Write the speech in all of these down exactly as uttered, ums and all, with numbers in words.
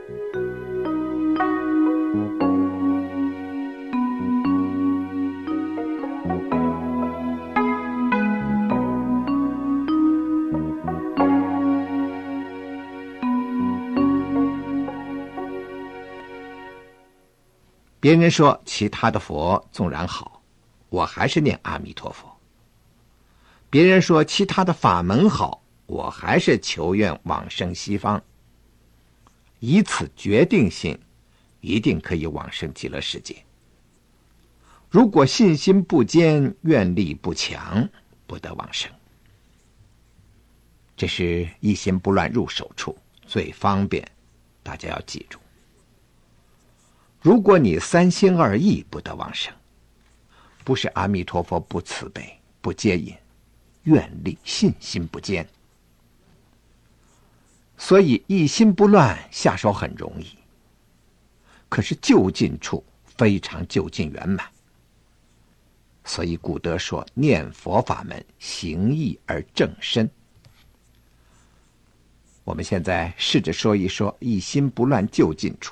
别人说其他的佛纵然好，我还是念阿弥陀佛。别人说其他的法门好，我还是求愿往生西方。以此决定心，一定可以往生极乐世界。如果信心不坚，愿力不强，不得往生。这是一心不乱入手处，最方便，大家要记住。如果你三心二意，不得往生，不是阿弥陀佛不慈悲、不接引，愿力信心不坚。所以一心不乱下手很容易，可是就近处非常就近圆满。所以古德说，念佛法门行义而正身。我们现在试着说一说一心不乱就近处。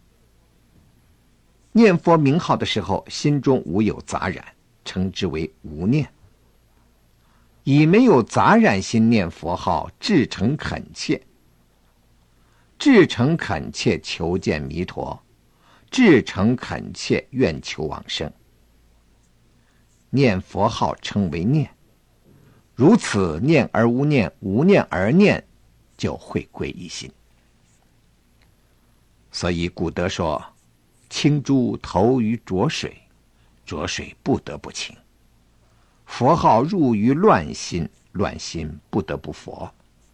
念佛名号的时候，心中无有杂染，称之为无念。以没有杂染心念佛号，至诚恳切，至诚恳切求见弥陀，至诚恳切愿求往生。念佛号称为念，如此念而无念，无念而念，就会归一心。所以古德说，清珠投于浊水，浊水不得不清。佛号入于乱心，乱心不得不佛。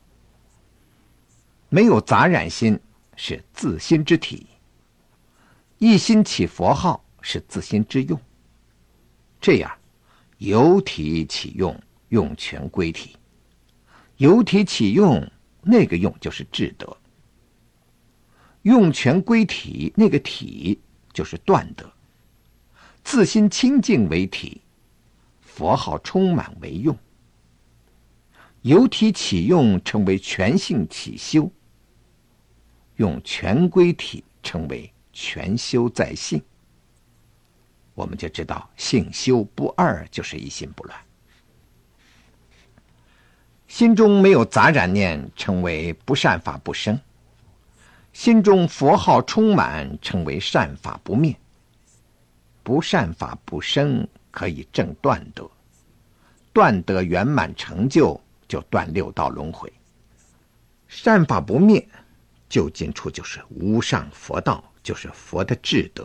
没有杂染心是自心之体，一心起佛号是自心之用。这样由体起用，用全归体。由体起用，那个用就是智德。用全归体，那个体就是断德。自心清净为体，佛号充满为用。由体起用称为全性起修，用全归体称为全修在性。我们就知道性修不二就是一心不乱。心中没有杂染念，称为不善法不生。心中佛号充满，称为善法不灭。不善法不生，可以证断德。断德圆满成就，就断六道轮回。善法不灭，就近处就是无上佛道，就是佛的智德。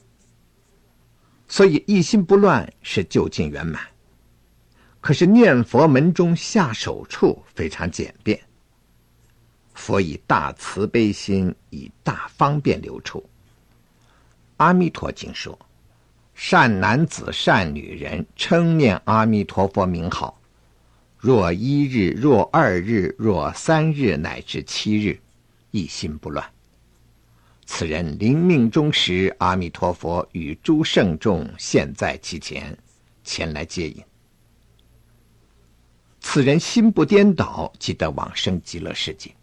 所以一心不乱是就近圆满。可是念佛门中下手处非常简便。佛以大慈悲心，以大方便流出。阿弥陀经说，善男子善女人称念阿弥陀佛名号，若一日，若二日，若三日，乃至七日，一心不乱。此人临命终时，阿弥陀佛与诸圣众现在其前，前来接引。此人心不颠倒，即得往生极乐世界。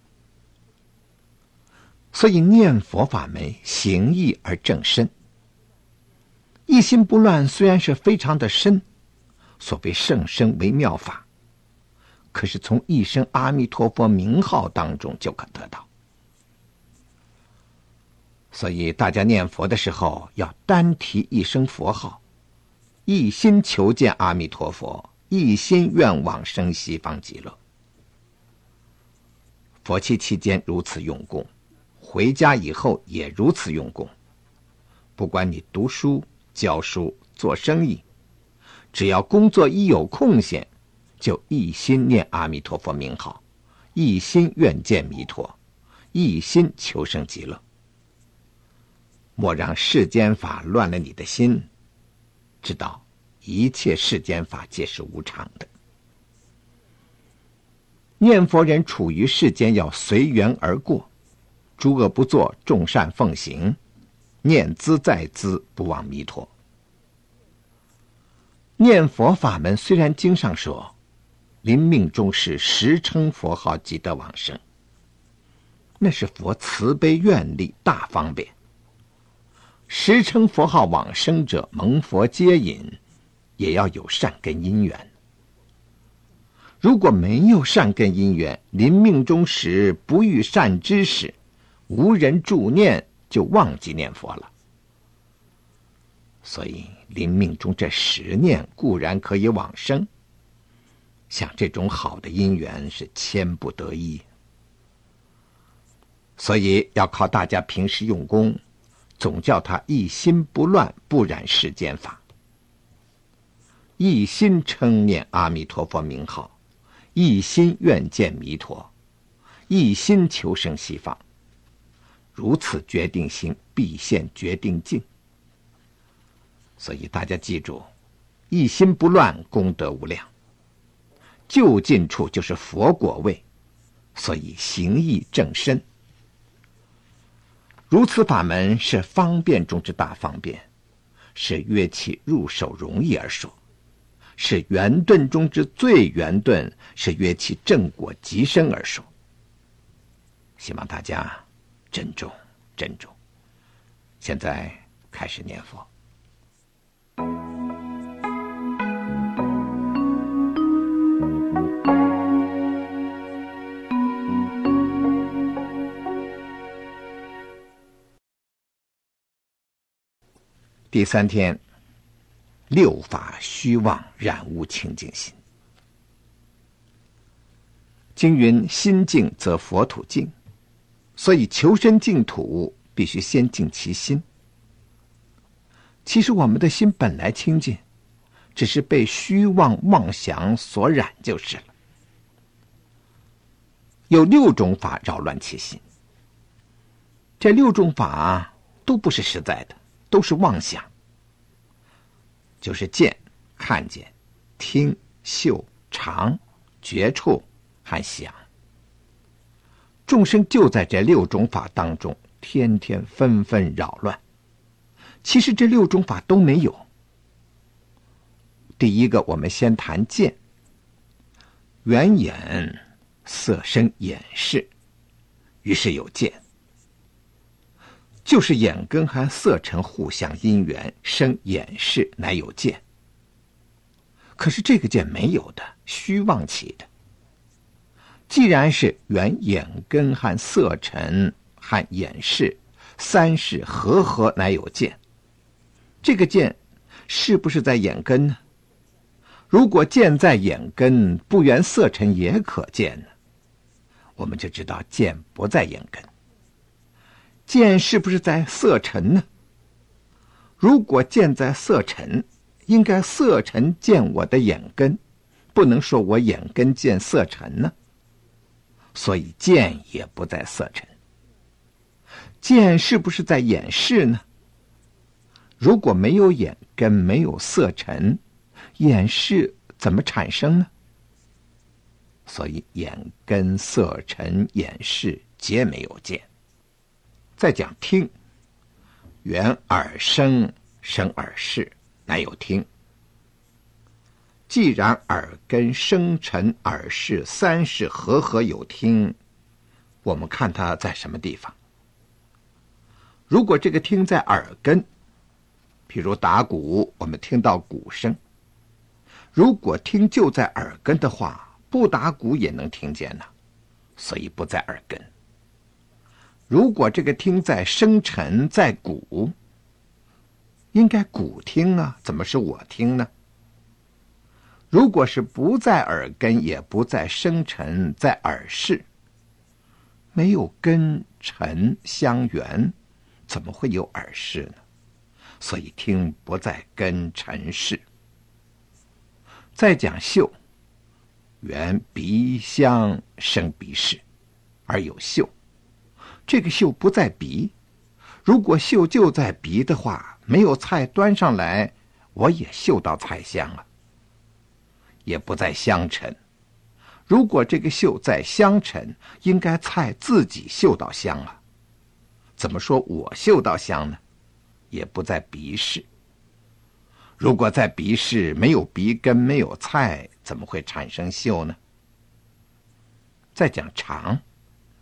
所以念佛法门行义而正身。一心不乱虽然是非常的深，所谓圣深为妙法，可是从一声阿弥陀佛名号当中就可得到。所以大家念佛的时候要单提一声佛号，一心求见阿弥陀佛，一心愿往生西方极乐。佛期期间如此用功，回家以后也如此用功。不管你读书、教书、做生意，只要工作一有空闲，就一心念阿弥陀佛名号，一心愿见弥陀，一心求生极乐。莫让世间法乱了你的心，知道一切世间法皆是无常的。念佛人处于世间要随缘而过，诸恶不作，众善奉行，念兹在兹，不忘弥陀。念佛法门虽然经上说临命终时时称佛号即得往生， 那是佛慈悲愿力大方便。时称佛号往生者蒙佛接引，也要有善根因缘。如果没有善根因缘，临命终时不遇善知识，无人助念，就忘记念佛了。所以临命中这十念固然可以往生，像这种好的因缘是千不得一。所以要靠大家平时用功，总叫他一心不乱，不染世间法，一心称念阿弥陀佛名号，一心愿见弥陀，一心求生西方。如此决定心，必现决定境。所以大家记住，一心不乱，功德无量。就近处就是佛果位，所以行义正身。如此法门是方便中之大方便，是约其入手容易而说，是圆顿中之最圆顿，是约其正果极深而说。希望大家珍重珍重。现在开始念佛。第三天，六法虚妄染污清净心。经云心净则佛土净，所以求生净土必须先净其心。其实我们的心本来清净，只是被虚妄妄想所染就是了。有六种法扰乱其心，这六种法都不是实在的，都是妄想，就是见、看见、听、嗅、尝、觉触和想。众生就在这六种法当中，天天纷纷扰乱。其实这六种法都没有。第一个，我们先谈见。缘眼色声眼识，于是有见。就是眼根和色尘互相因缘，生眼识，乃有见。可是这个见没有的，虚妄起的。既然是缘眼根和色尘和眼识三识合合乃有见，这个见是不是在眼根呢？如果见在眼根，不缘色尘也可见呢，我们就知道见不在眼根。见是不是在色尘呢？如果见在色尘，应该色尘见我的眼根，不能说我眼根见色尘呢。所以见也不在色尘。见是不是在眼识呢？如果没有眼根，没有色尘，眼识怎么产生呢？所以眼根、色尘、眼识皆没有见。再讲听，缘耳声生耳识，乃有听。既然耳根、声尘、耳识三识合合有听，我们看它在什么地方？如果这个听在耳根，譬如打鼓，我们听到鼓声，如果听就在耳根的话，不打鼓也能听见呢，所以不在耳根。如果这个听在声尘，在鼓，应该鼓听啊，怎么是我听呢？如果是不在耳根，也不在声尘，在耳识，没有根尘相缘，怎么会有耳识呢？所以听不在根尘识。再讲嗅，缘鼻香生鼻识，而有嗅。这个嗅不在鼻，如果嗅就在鼻的话，没有菜端上来，我也嗅到菜香了。也不在香尘，如果这个嗅在香尘，应该菜自己嗅到香了。怎么说我嗅到香呢？也不在鼻识。如果在鼻识，没有鼻根，没有菜，怎么会产生嗅呢？再讲尝，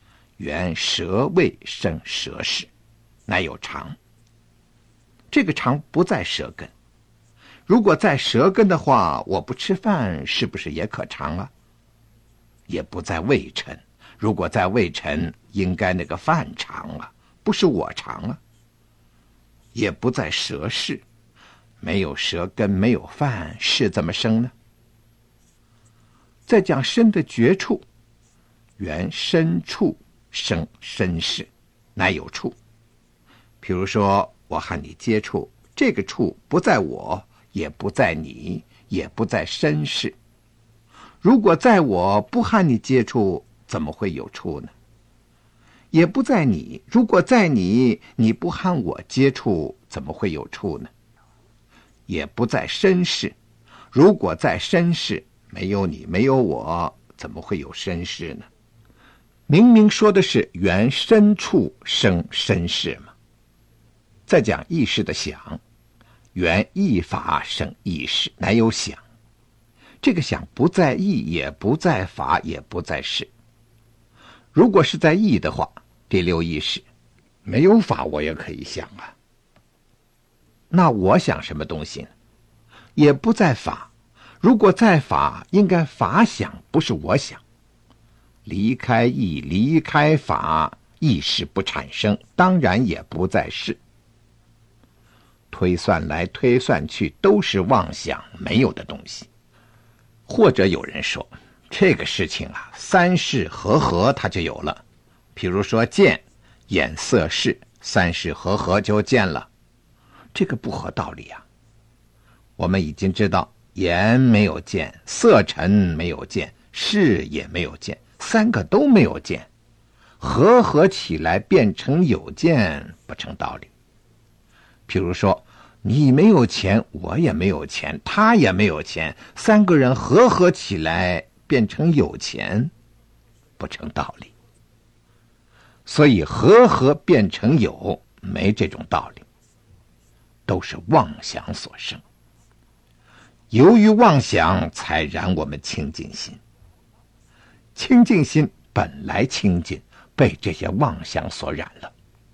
原舌味生舌识，乃有肠。这个肠不在舌根，如果在舌根的话，我不吃饭是不是也可肠啊？也不在胃沉，如果在胃沉，应该那个饭肠啊，不是我肠啊。也不在舌识，没有舌根，没有饭，是怎么生呢？再讲身的觉处，原身处生身识，乃有处。比如说我和你接触，这个处不在我，也不在你，也不在身识。如果在我不和你接触，怎么会有处呢？也不在你，如果在你，你不和我接触，怎么会有处呢？也不在身识，如果在身识，没有你，没有我，怎么会有身识呢？明明说的是原身处生身识嘛。再讲意识的想，原意法生意识，乃有想。这个想不在意，也不在法，也不在识。如果是在意的话，第六意识没有法我也可以想啊。那我想什么东西呢？也不在法。如果在法，应该法想，不是我想。离开意，离开法，意识不产生，当然也不在识。推算来推算去，都是妄想，没有的东西。或者有人说，这个事情啊，三识合合它就有了。比如说见，眼色识，三识合合就见了。这个不合道理啊。我们已经知道，眼没有见，色尘没有见，识也没有见，三个都没有见，合合起来变成有见，不成道理。譬如说，你没有钱，我也没有钱，他也没有钱，三个人合合起来变成有钱，不成道理。所以合合变成有，没这种道理，都是妄想所生。由于妄想，才染我们清净心。清净心本来清净，被这些妄想所染了。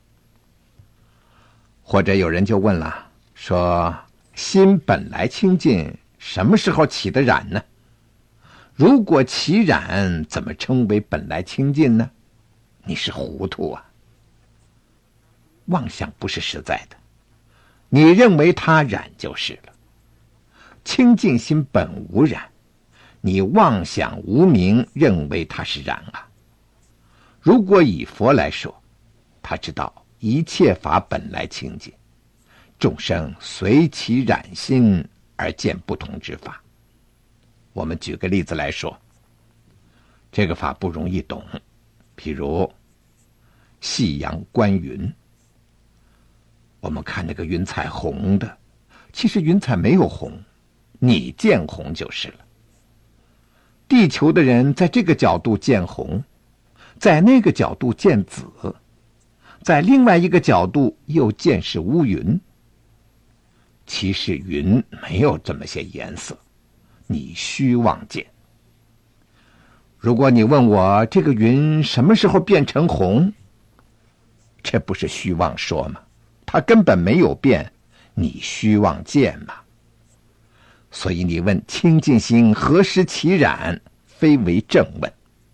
或者有人就问了，说心本来清净，什么时候起的染呢？如果起染，怎么称为本来清净呢？你是糊涂啊！妄想不是实在的，你认为它染就是了。清净心本无染，你妄想无明，认为它是染啊。如果以佛来说，他知道一切法本来清净，众生随其染心而见不同之法。我们举个例子来说，这个法不容易懂，譬如夕阳观云，我们看那个云彩红的，其实云彩没有红，你见红就是了。地球的人在这个角度见红，在那个角度见紫，在另外一个角度又见是乌云。其实云没有这么些颜色，你虚妄见。如果你问我这个云什么时候变成红，这不是虚妄说吗？它根本没有变，你虚妄见嘛。所以你问清净心何时起染，非为正问。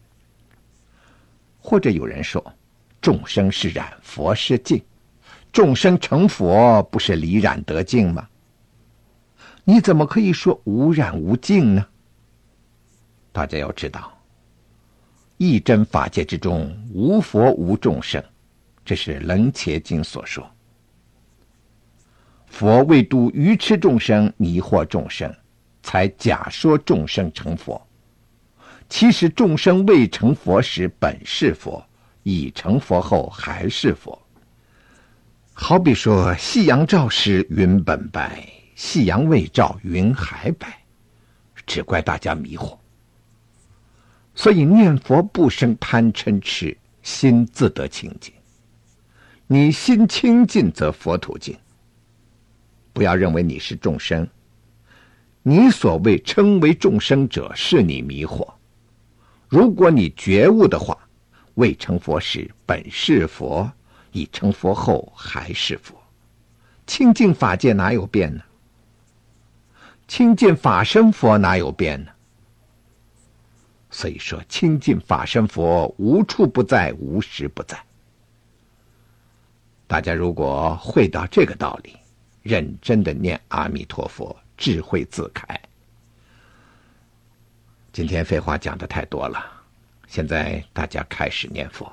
或者有人说，众生是染，佛是净，众生成佛不是离染得净吗？你怎么可以说无染无净呢？大家要知道，一真法界之中无佛无众生，这是楞伽经所说。佛为度愚痴众生，迷惑众生，才假说众生成佛。其实众生未成佛时本是佛，已成佛后还是佛。好比说夕阳照时云本白，夕阳未照云还白，只怪大家迷惑。所以念佛不生贪嗔痴，心自得清净。你心清净则佛土净。不要认为你是众生，你所谓称为众生者，是你迷惑。如果你觉悟的话， 未成佛时本是佛，已成佛后还是佛。清净法界哪有变呢？清净法身佛哪有变呢？所以说，清净法身佛无处不在，无时不在。大家如果会到这个道理，认真的念阿弥陀佛，智慧自开。今天废话讲的太多了，现在大家开始念佛。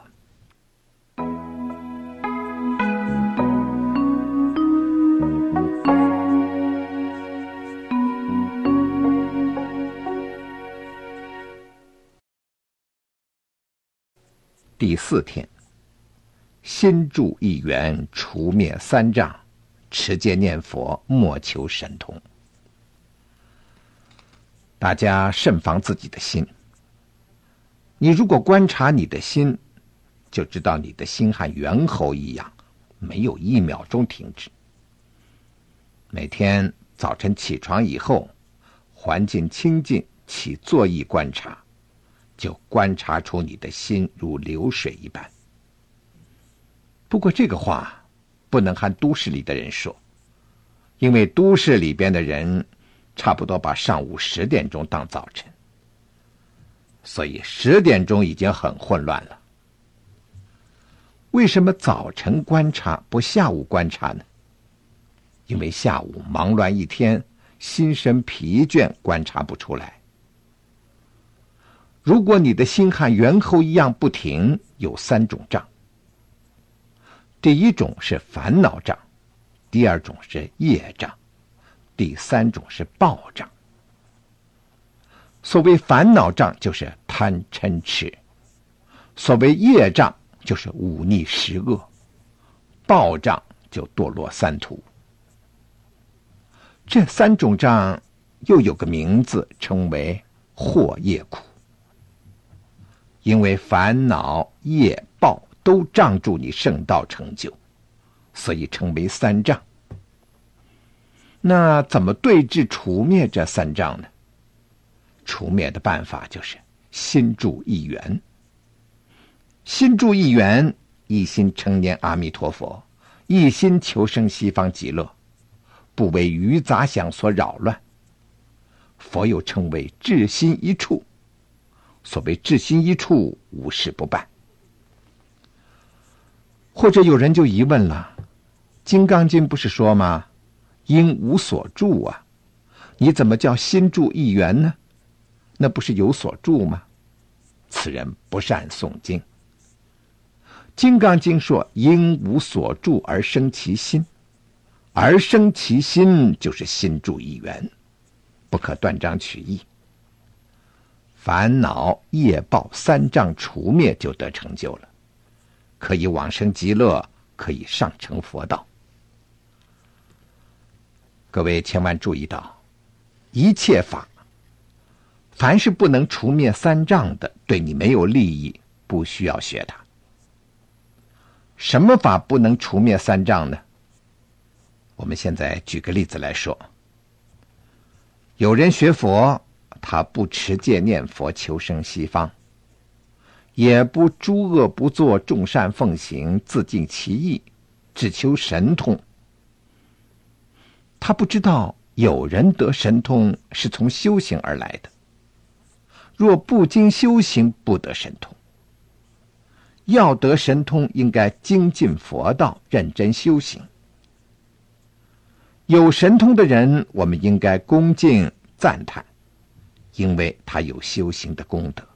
第四天，心住一缘，除灭三障，持戒念佛，莫求神通。大家慎防自己的心。你如果观察你的心，就知道你的心和猿猴一样，没有一秒钟停止。每天早晨起床以后，环境清净，起坐意观察，就观察出你的心如流水一般。不过这个话不能和都市里的人说，因为都市里边的人差不多把上午十点钟当早晨，所以十点钟已经很混乱了。为什么早晨观察不下午观察呢？因为下午忙乱一天，心神疲倦，观察不出来。如果你的心和猿猴一样不停，有三种障。第一种是烦恼障，第二种是业障，第三种是报障。所谓烦恼障就是贪嗔痴，所谓业障就是忤逆十恶，报障就堕落三途。这三种障又有个名字，称为惑业苦。因为烦恼、业、报都障住你圣道成就，所以称为三障。那怎么对治除灭这三障呢？除灭的办法就是心住一缘。心住一缘，一心称念阿弥陀佛，一心求生西方极乐，不为余杂想所扰乱。佛又称为至心一处。所谓至心一处，无事不办。或者有人就疑问了，金刚经不是说吗？因无所住啊，你怎么叫心住一缘呢？那不是有所住吗？此人不善诵经。金刚经说因无所住而生其心，而生其心就是心住一缘，不可断章取义。烦恼、业报三障除灭，就得成就了，可以往生极乐，可以上成佛道。各位千万注意到，一切法，凡是不能除灭三障的，对你没有利益，不需要学它。什么法不能除灭三障呢？我们现在举个例子来说，有人学佛，他不持戒念佛求生西方，也不诸恶不作，众善奉行，自尽其意，只求神通。他不知道有人得神通是从修行而来的，若不经修行，不得神通。要得神通，应该精进佛道，认真修行。有神通的人，我们应该恭敬赞叹，因为他有修行的功德。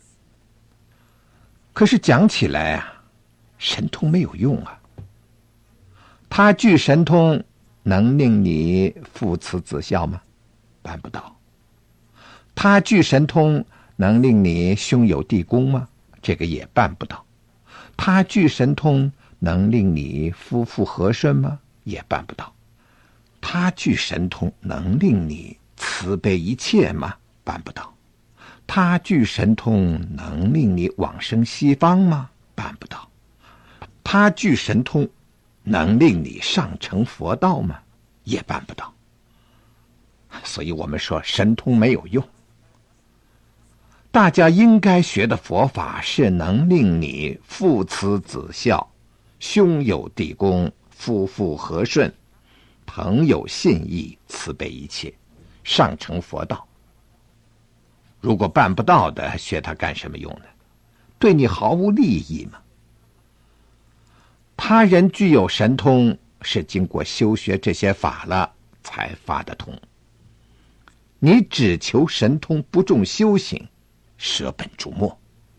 可是讲起来啊，神通没有用啊。他具神通能令你父慈子孝吗？办不到。他具神通能令你兄友弟恭吗？这个也办不到。他具神通能令你夫妇和顺吗？也办不到。他具神通能令你慈悲一切吗？办不到。他具神通能令你往生西方吗？办不到。他具神通能令你上成佛道吗？也办不到。所以我们说神通没有用。 大家应该学的佛法是能令你父慈子孝，兄友弟恭，夫妇和顺，朋友信义，慈悲一切，上成佛道。如果办不到的，学它干什么用呢？对你毫无利益吗？他人具有神通，是经过修学这些法了才发得通。你只求神通，不重修行，舍本逐末。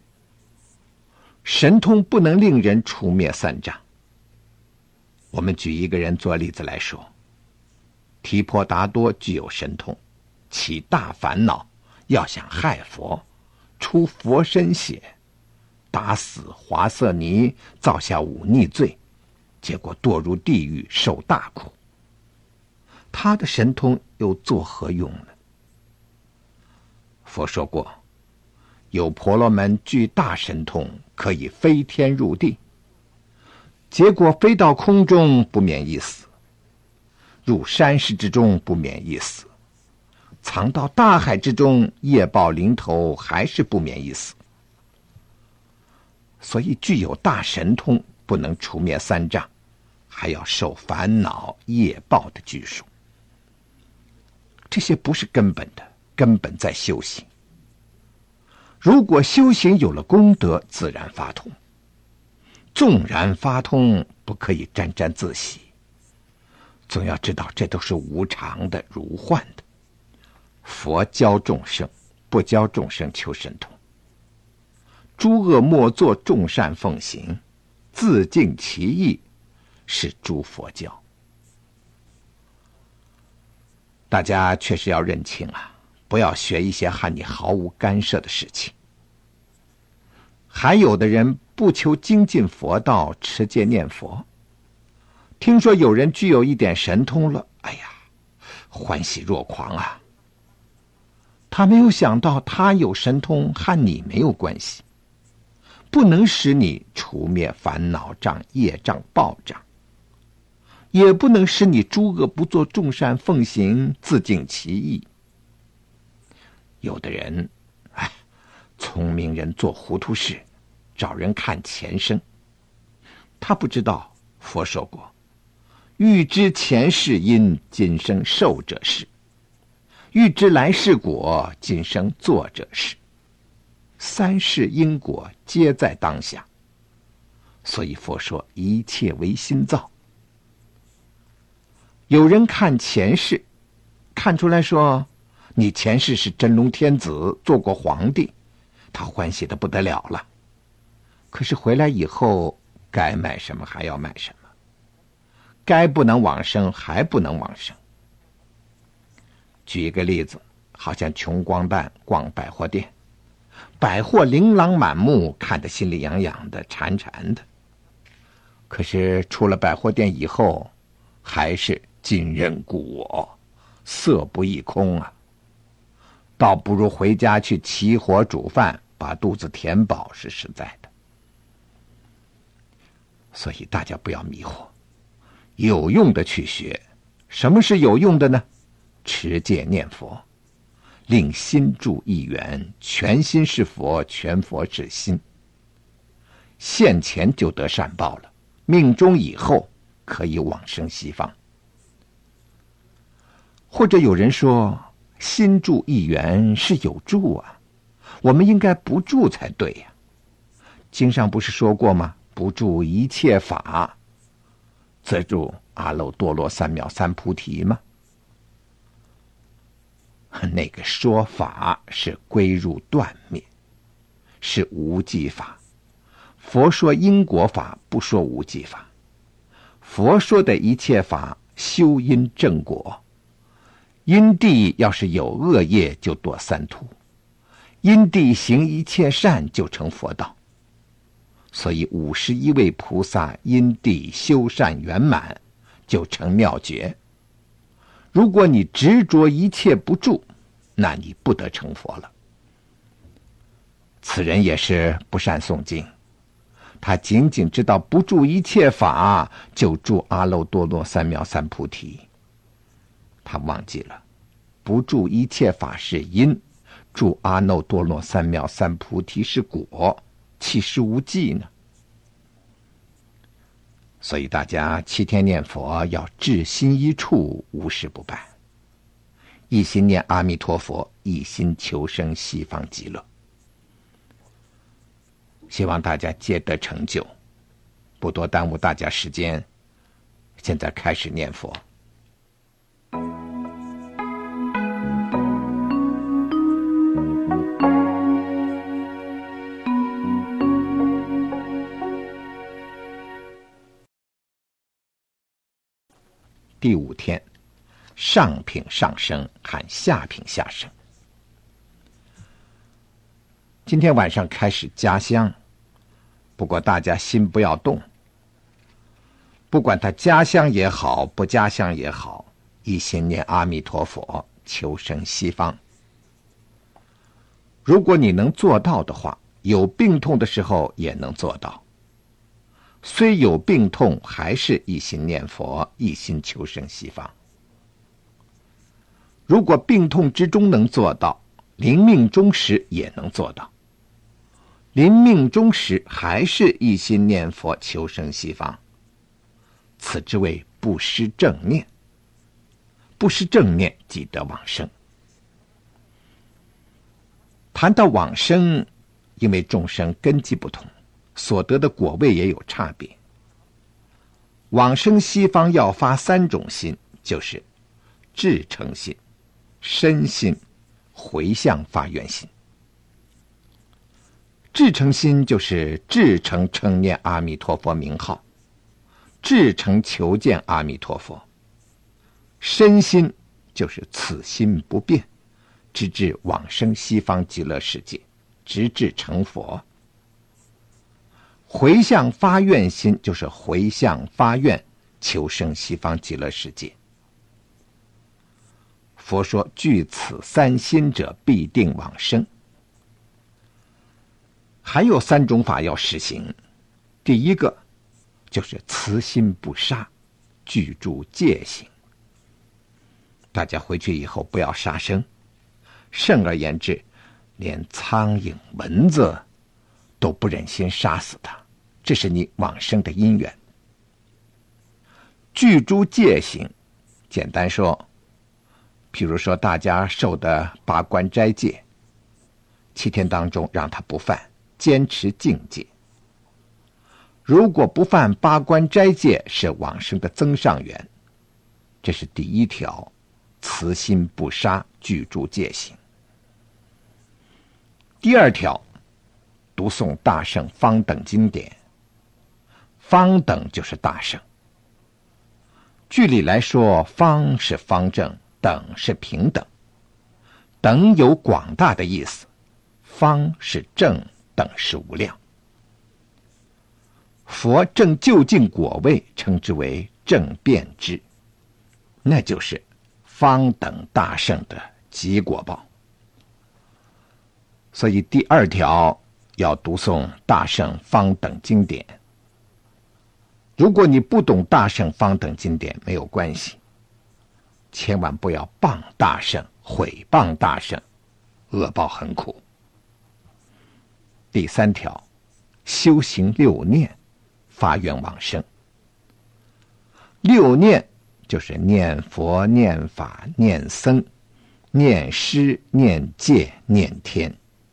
神通不能令人除灭三障。我们举一个人做例子来说，提婆达多具有神通，起大烦恼，要想害佛，出佛身血，打死华色尼，造下忤逆罪，结果堕入地狱，受大苦。他的神通又作何用呢？佛说过，有婆罗门具大神通，可以飞天入地，结果飞到空中不免一死，入山石之中不免一死，藏到大海之中，业报临头还是不免一死。所以具有大神通不能除灭三障，还要受烦恼业报的拘束。这些不是根本的，根本在修行。如果修行有了功德，自然发通。纵然发通，不可以沾沾自喜，总要知道这都是无常的、如幻的。佛教众生，不教众生求神通。诸恶莫作，众善奉行，自净其意，是诸佛教。大家确实要认清啊，不要学一些和你毫无干涉的事情。还有的人不求精进佛道，持戒念佛，听说有人具有一点神通了，哎呀，欢喜若狂啊！他没有想到，他有神通和你没有关系，不能使你除灭烦恼障、业障、报障，也不能使你诸恶不作，众善奉行，自净其意。有的人，哎，聪明人做糊涂事，找人看前生。他不知道，佛说过，欲知前世因，今生受者是；欲知来世果，今生做者是。三世因果皆在当下，所以佛说一切唯心造。有人看前世，看出来说你前世是真龙天子，做过皇帝，他欢喜得不得了了。可是回来以后，该买什么还要买什么，该不能往生还不能往生。举一个例子，好像穷光蛋逛百货店，百货琳琅满目，看得心里痒痒的，馋馋的。可是出了百货店以后，还是今人故我，色不异空啊。倒不如回家去起火煮饭，把肚子填饱是实在的。所以大家不要迷惑，有用的去学。什么是有用的呢？持戒念佛，令心住一元，全心是佛，全佛是心。现前就得善报了，命中以后可以往生西方。或者有人说，心住一元是有住啊，我们应该不住才对呀。经上不是说过吗？不住一切法，则住阿耨多罗三藐三菩提吗？那个说法是归入断灭，是无记法。佛说因果法，不说无记法。佛说的一切法，修因正果。因地要是有恶业，就堕三途；因地行一切善，就成佛道。所以五十一位菩萨因地修善圆满，就成妙觉。如果你执着一切不住，那你不得成佛了。此人也是不善诵经，他仅仅知道不住一切法，就住阿耨多罗三藐三菩提。他忘记了，不住一切法是因， 住阿耨多罗三藐三菩提是果，岂是无忌呢？所以大家七天念佛要至心一处，无事不办，一心念阿弥陀佛，一心求生西方极乐。希望大家皆得成就，不多耽误大家时间，现在开始念佛。第五天，上品上升和下品下升。今天晚上开始加香，不过大家心不要动，不管他加香也好，不加香也好，一心念阿弥陀佛，求生西方。如果你能做到的话，有病痛的时候也能做到。虽有病痛，还是一心念佛，一心求生西方。如果病痛之中能做到，临命终时也能做到。临命终时还是一心念佛，求生西方，此之谓不失正念。不失正念，即得往生。谈到往生，因为众生根基不同，所得的果位也有差别。往生西方要发三种心，就是至诚心、身心、回向发愿心。至诚心就是至诚称念阿弥陀佛名号，至诚求见阿弥陀佛。身心就是此心不变，直至往生西方极乐世界，直至成佛。回向发愿心就是回向发愿求生西方极乐世界。佛说具此三心者必定往生。还有三种法要实行，第一个就是慈心不杀，具住戒行。大家回去以后不要杀生，甚而言之，连苍蝇蚊子都不忍心杀死它，这是你往生的因缘。具诸戒行，简单说，譬如说大家受的八关斋戒，七天当中让他不犯，坚持境界。如果不犯八关斋戒，是往生的增上缘。这是第一条，慈心不杀，具诸戒行。第二条，读诵大乘方等经典。方等就是大乘。据理来说，方是方正，等是平等。等有广大的意思，方是正，等是无量。佛正究竟果位，称之为正遍知，那就是方等大乘的极果报。所以第二条要读诵大乘方等经典。如果你不懂大乘方等经典，没有关系，千万不要谤大乘，毁谤大乘，恶报很苦。第三条，修行六念，发愿往生。六念就是念佛、念法、念僧、念师、念戒、念天。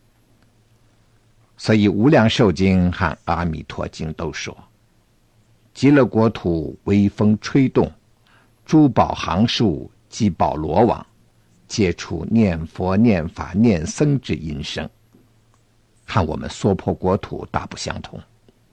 所以无量寿经和阿弥陀经都说，极乐国土微风吹动，珠宝行树，积宝罗网，皆出念佛、念法、念僧之音声，和我们娑婆国土大不相同。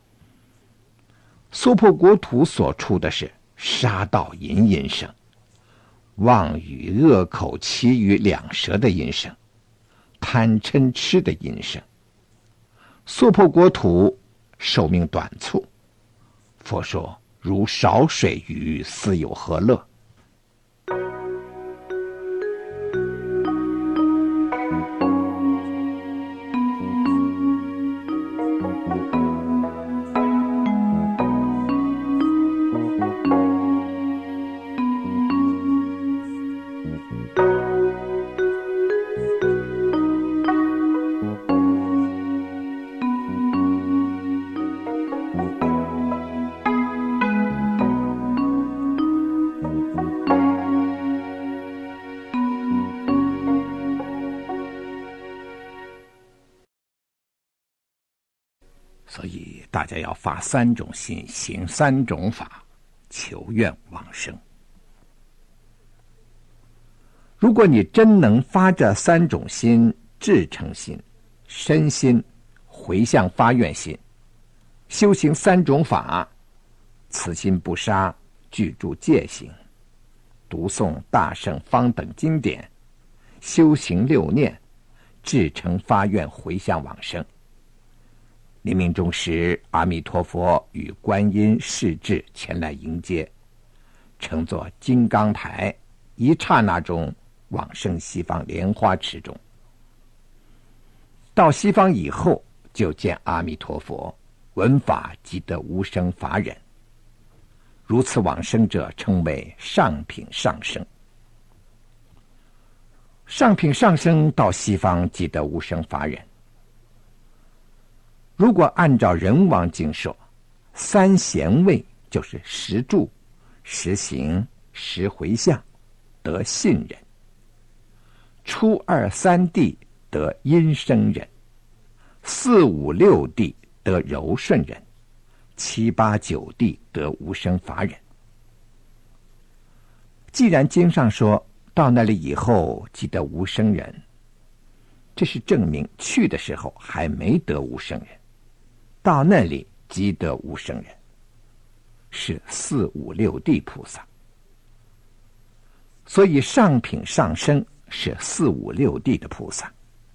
娑婆国土所出的是杀盗淫音声，妄语恶口绮语两舌的音声，贪嗔痴的音声。娑婆国土寿命短促，佛说如少水鱼，斯有何乐？ 大家要发三种心，行三种法，求愿往生。如果你真能发这三种心，至诚心、身心、回向发愿心，修行三种法，慈心不杀，具住戒行，读诵大圣方等经典，修行六念，至诚发愿回向往生。临命终时，阿弥陀佛与观音世至前来迎接，乘坐金刚台，一刹那中往生西方莲花池中。到西方以后，就见阿弥陀佛，闻法即得无生法忍。如此往生者称为上品上生。上品上生到西方即得无生法忍。如果按照人王经说，三贤位就是十住、十行、十回向，得信忍；初二三地得阴生忍；四五六地得柔顺忍；七八九地得无生法忍。既然经上说到那里以后即得无生忍，这是证明去的时候还没得无生忍，到那里即得无生忍，是四五六地菩萨。所以上品上生是四五六地的菩萨。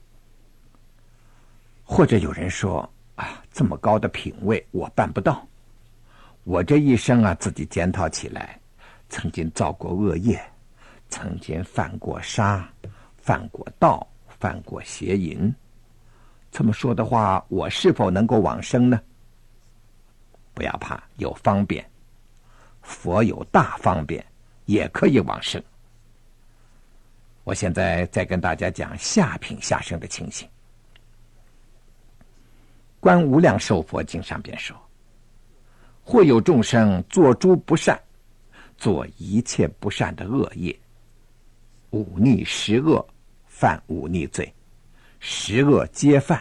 或者有人说啊，这么高的品位我办不到，我这一生啊自己检讨起来，曾经造过恶业，曾经犯过杀，犯过盗，犯过邪淫，这么说的话，我是否能够往生呢？不要怕，有方便，佛有大方便，也可以往生。我现在再跟大家讲下品下生的情形。观无量寿佛经上便说，或有众生做诸不善，做一切不善的恶业，忤逆十恶，犯忤逆罪，十恶皆犯。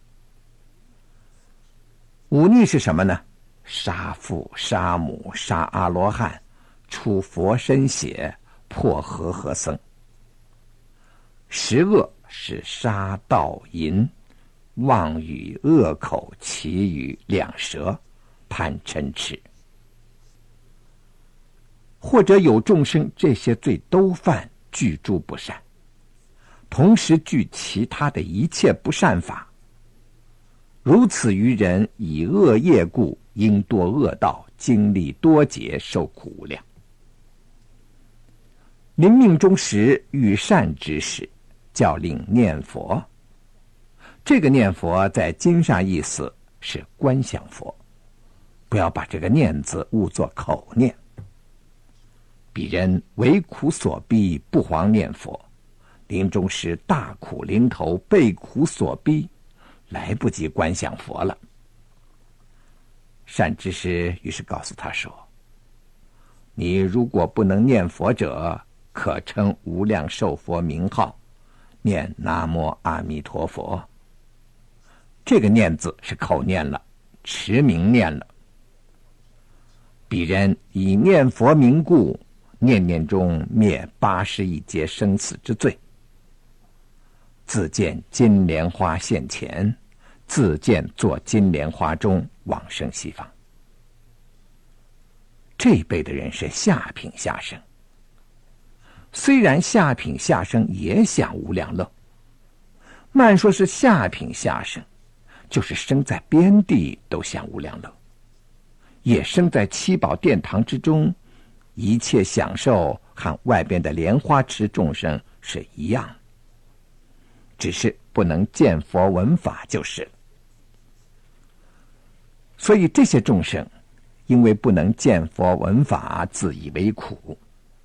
忤逆是什么呢？杀父杀母，杀阿罗汉，出佛身血，破和合僧。十恶是杀盗淫，妄语恶口，绮语两舌，贪嗔痴。或者有众生这些罪都犯，具诸不善，同时具其他的一切不善法，如此于人以恶业故，应堕恶道，经历多劫，受苦无量。临命终时遇善之时，教令念佛。这个念佛在经上意思是观想佛，不要把这个念字误作口念。彼人为苦所逼，不遑念佛，临终时大苦临头，被苦所逼，来不及观想佛了。善知识于是告诉他说，你如果不能念佛者，可称无量寿佛名号，念南无阿弥陀佛。这个念字是口念了，持名念了。彼人以念佛名故，念念中灭八十一劫生死之罪，自见金莲花现前，自见坐金莲花中，往生西方。这一辈的人是下品下生，虽然下品下生也享无量乐，慢说是下品下生，就是生在边地都享无量乐，也生在七宝殿堂之中，一切享受和外边的莲花池众生是一样，只是不能见佛闻法就是了。所以这些众生因为不能见佛闻法，自以为苦。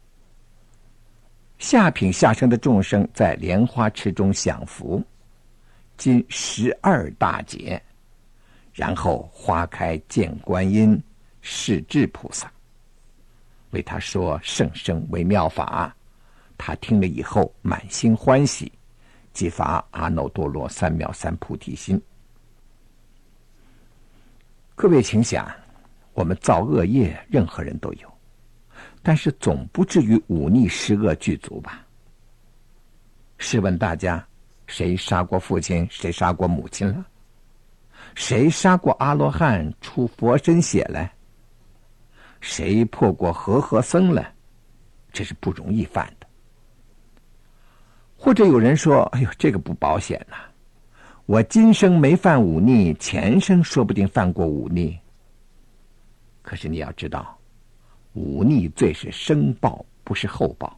下品下生的众生在莲花池中享福，经十二大劫，然后花开见观音世至菩萨，为他说甚深微妙法，他听了以后满心欢喜，即发阿耨多罗三藐三菩提心。 各位请想，我们造恶业任何人都有，但是总不至于忤逆施恶具足吧？试问大家，谁杀过父亲，谁杀过母亲了？谁杀过阿罗汉出佛身血来？谁破过和合僧了？这是不容易犯的。或者有人说，哎呦，这个不保险呐、啊，我今生没犯忤逆，前生说不定犯过忤逆。可是你要知道，忤逆罪是生报，不是后报。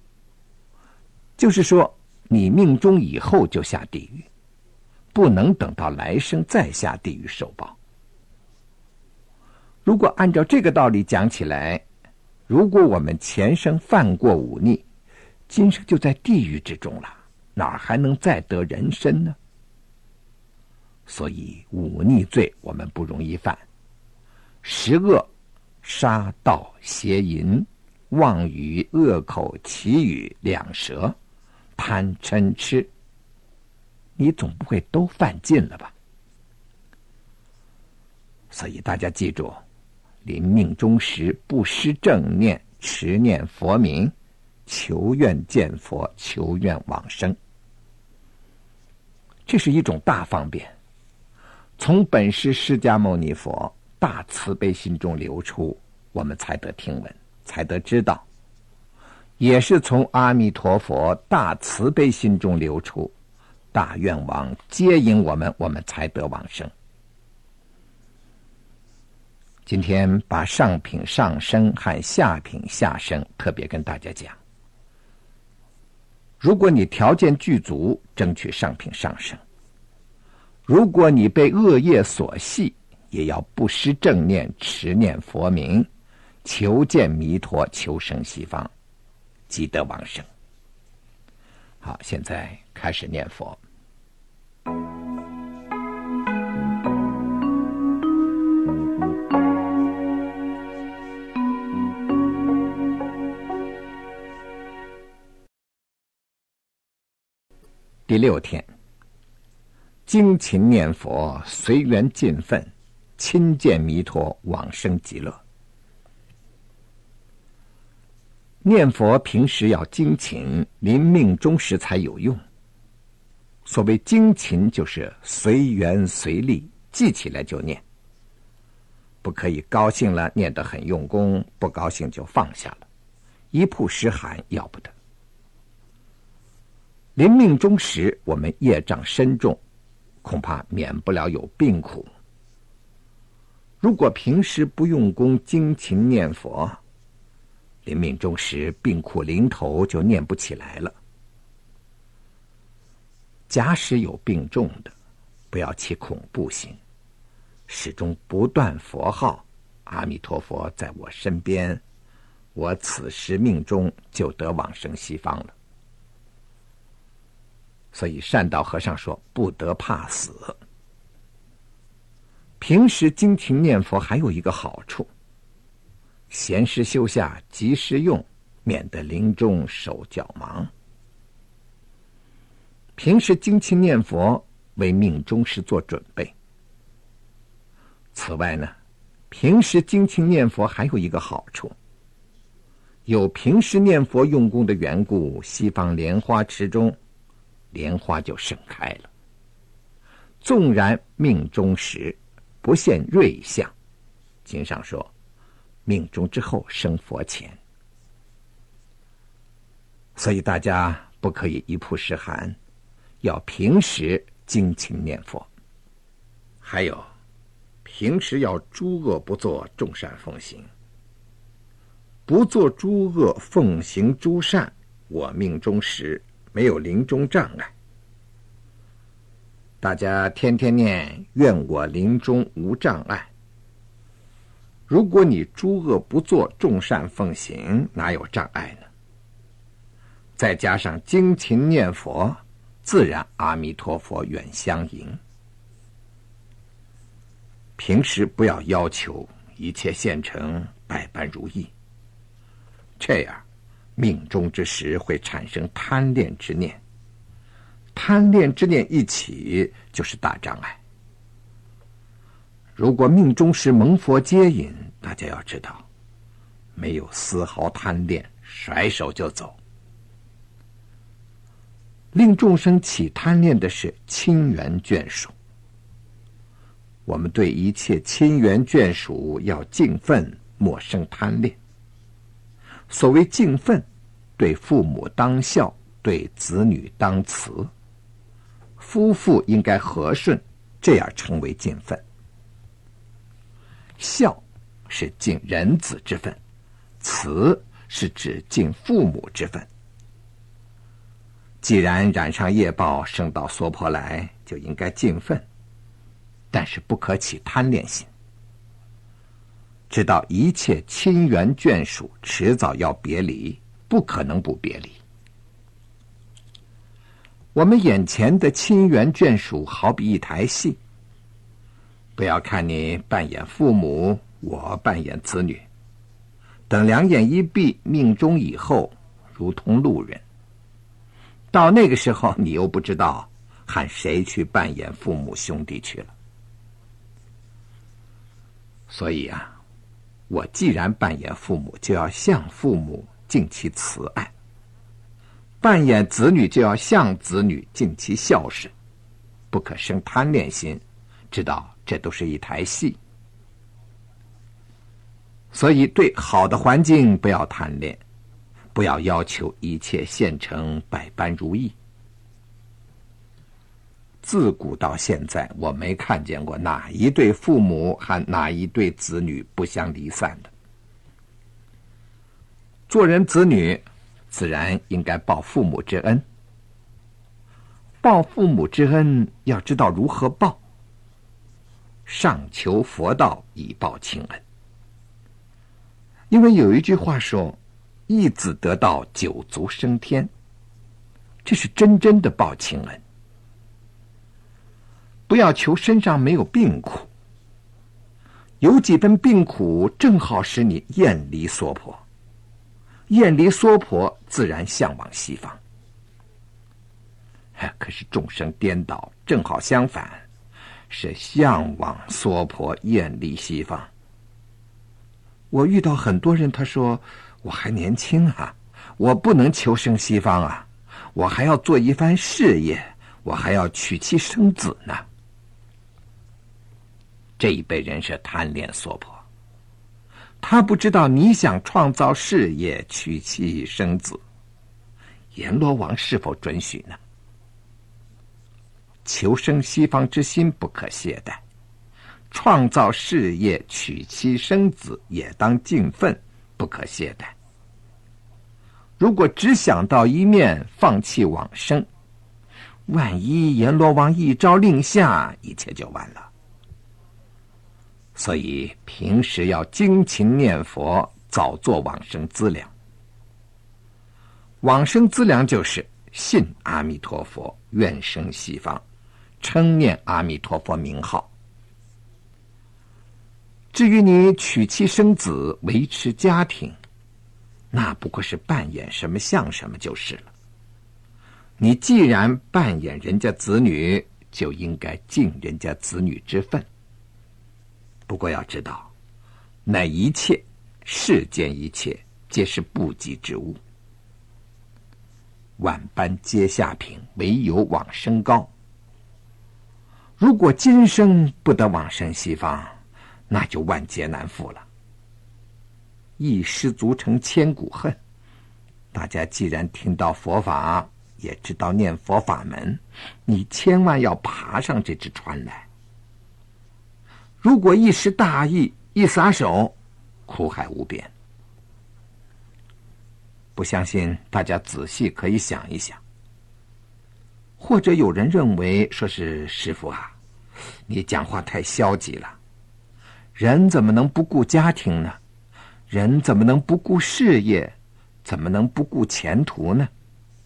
就是说，你命中以后就下地狱，不能等到来生再下地狱受报。如果按照这个道理讲起来，如果我们前生犯过忤逆，今生就在地狱之中了，哪儿还能再得人身呢？所以忤逆罪我们不容易犯，十恶、杀盗、邪淫、妄语、恶口、绮语、两舌、贪嗔痴，你总不会都犯尽了吧？所以大家记住，临命终时不失正念，持念佛名，求愿见佛，求愿往生。这是一种大方便，从本师释迦牟尼佛大慈悲心中流出，我们才得听闻，才得知道，也是从阿弥陀佛大慈悲心中流出，大愿望接引我们，我们才得往生。今天把上品上生和下品下生特别跟大家讲，如果你条件具足，争取上品上生；如果你被恶业所系，也要不失正念，持念佛名，求见弥陀，求生西方，即得往生。好，现在开始念佛。第六天，精勤念佛，随缘尽分，亲见弥陀，往生极乐。念佛平时要精勤，临命终时才有用。所谓精勤，就是随缘随力，记起来就念，不可以高兴了念得很用功，不高兴就放下了，一曝十寒要不得。临命终时，我们业障深重，恐怕免不了有病苦。如果平时不用功精勤念佛，临命终时病苦临头就念不起来了。假使有病重的，不要起恐怖心，始终不断佛号，阿弥陀佛在我身边，我此时命中就得往生西方了。所以善导和尚说，不得怕死。平时精勤念佛还有一个好处，闲时修下，及时用，免得临终手脚忙。平时精勤念佛，为命终时做准备。此外呢，平时精勤念佛还有一个好处，有平时念佛用功的缘故，西方莲花池中莲花就盛开了。纵然命终时不现瑞相，经上说命终之后生佛前。所以大家不可以一曝十寒，要平时精勤念佛。还有平时要诸恶不作，众善奉行。不做诸恶，奉行诸善，我命终时没有临终障碍。大家天天念愿我临终无障碍。如果你诸恶不作，众善奉行，哪有障碍呢？再加上精勤念佛，自然阿弥陀佛远相迎。平时不要要求一切现成，百般如意，这样命终之时会产生贪恋之念，贪恋之念一起就是大障碍。 如果命中时蒙佛接引，大家要知道，没有丝毫贪恋，甩手就走。令众生起贪恋的是亲缘眷属。我们对一切亲缘眷属要敬愤，莫生贪恋。所谓敬愤，对父母当孝，对子女当慈。夫妇应该和顺，这样称为敬愤。孝是尽人子之分，慈是指尽父母之分。既然染上业报生到娑婆来，就应该敬愤，但是不可起贪恋心。知道一切亲缘眷属迟早要别离，不可能不别离。我们眼前的亲缘眷属好比一台戏，不要看你扮演父母，我扮演子女，等两眼一闭，命中以后，如同路人。到那个时候，你又不知道喊谁去扮演父母兄弟去了。所以啊，我既然扮演父母，就要向父母尽其慈爱；扮演子女，就要向子女尽其孝顺，不可生贪恋心，知道这都是一台戏。所以对好的环境不要贪恋，不要要求一切现成百般如意。自古到现在，我没看见过哪一对父母和哪一对子女不相离散的。做人子女，自然应该报父母之恩。报父母之恩，要知道如何报。上求佛道，以报亲恩。因为有一句话说，一子得道，九族升天，这是真正的报亲恩。不要求身上没有病苦，有几分病苦正好使你厌离娑婆，厌离娑婆自然向往西方。可是众生颠倒，正好相反，是向往娑婆，厌离西方。我遇到很多人，他说我还年轻啊，我不能求生西方啊，我还要做一番事业，我还要娶妻生子呢。这一辈人是贪恋娑婆，他不知道你想创造事业，娶妻生子，阎罗王是否准许呢？求生西方之心不可懈怠，创造事业，娶妻生子也当敬愤，不可懈怠。如果只想到一面，放弃往生，万一阎罗王一招令下，一切就完了。所以平时要精勤念佛，早做往生资粮。往生资粮就是信阿弥陀佛，愿生西方，称念阿弥陀佛名号。至于你娶妻生子，维持家庭，那不过是扮演什么像什么就是了。你既然扮演人家子女，就应该尽人家子女之分。不过要知道，乃一切世间一切皆是不及之物，万般皆下品，唯有往生高。如果今生不得往生西方，那就万劫难复了。一失足成千古恨。大家既然听到佛法，也知道念佛法门，你千万要爬上这只船来。如果一时大意，一撒手，苦海无边。不相信，大家仔细可以想一想。或者有人认为说是师父啊，你讲话太消极了。人怎么能不顾家庭呢？人怎么能不顾事业？怎么能不顾前途呢？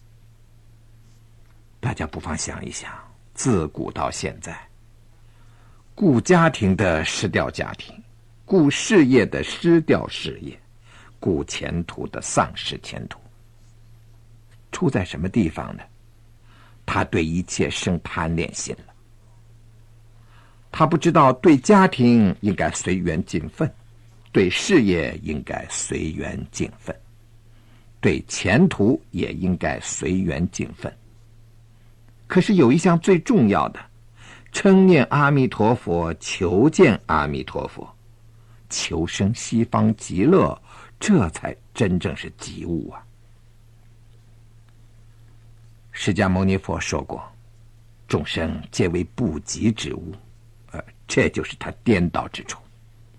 大家不妨想一想，自古到现在，顾家庭的失掉家庭，顾事业的失掉事业，顾前途的丧失前途。出在什么地方呢？他对一切生贪恋心了。 他不知道对家庭应该随缘尽分，对事业应该随缘尽分，对前途也应该随缘尽分。可是有一项最重要的，称念阿弥陀佛，求见阿弥陀佛，求生西方极乐，这才真正是极物啊！释迦牟尼佛说过，众生皆为不及之物，呃，这就是他颠倒之处。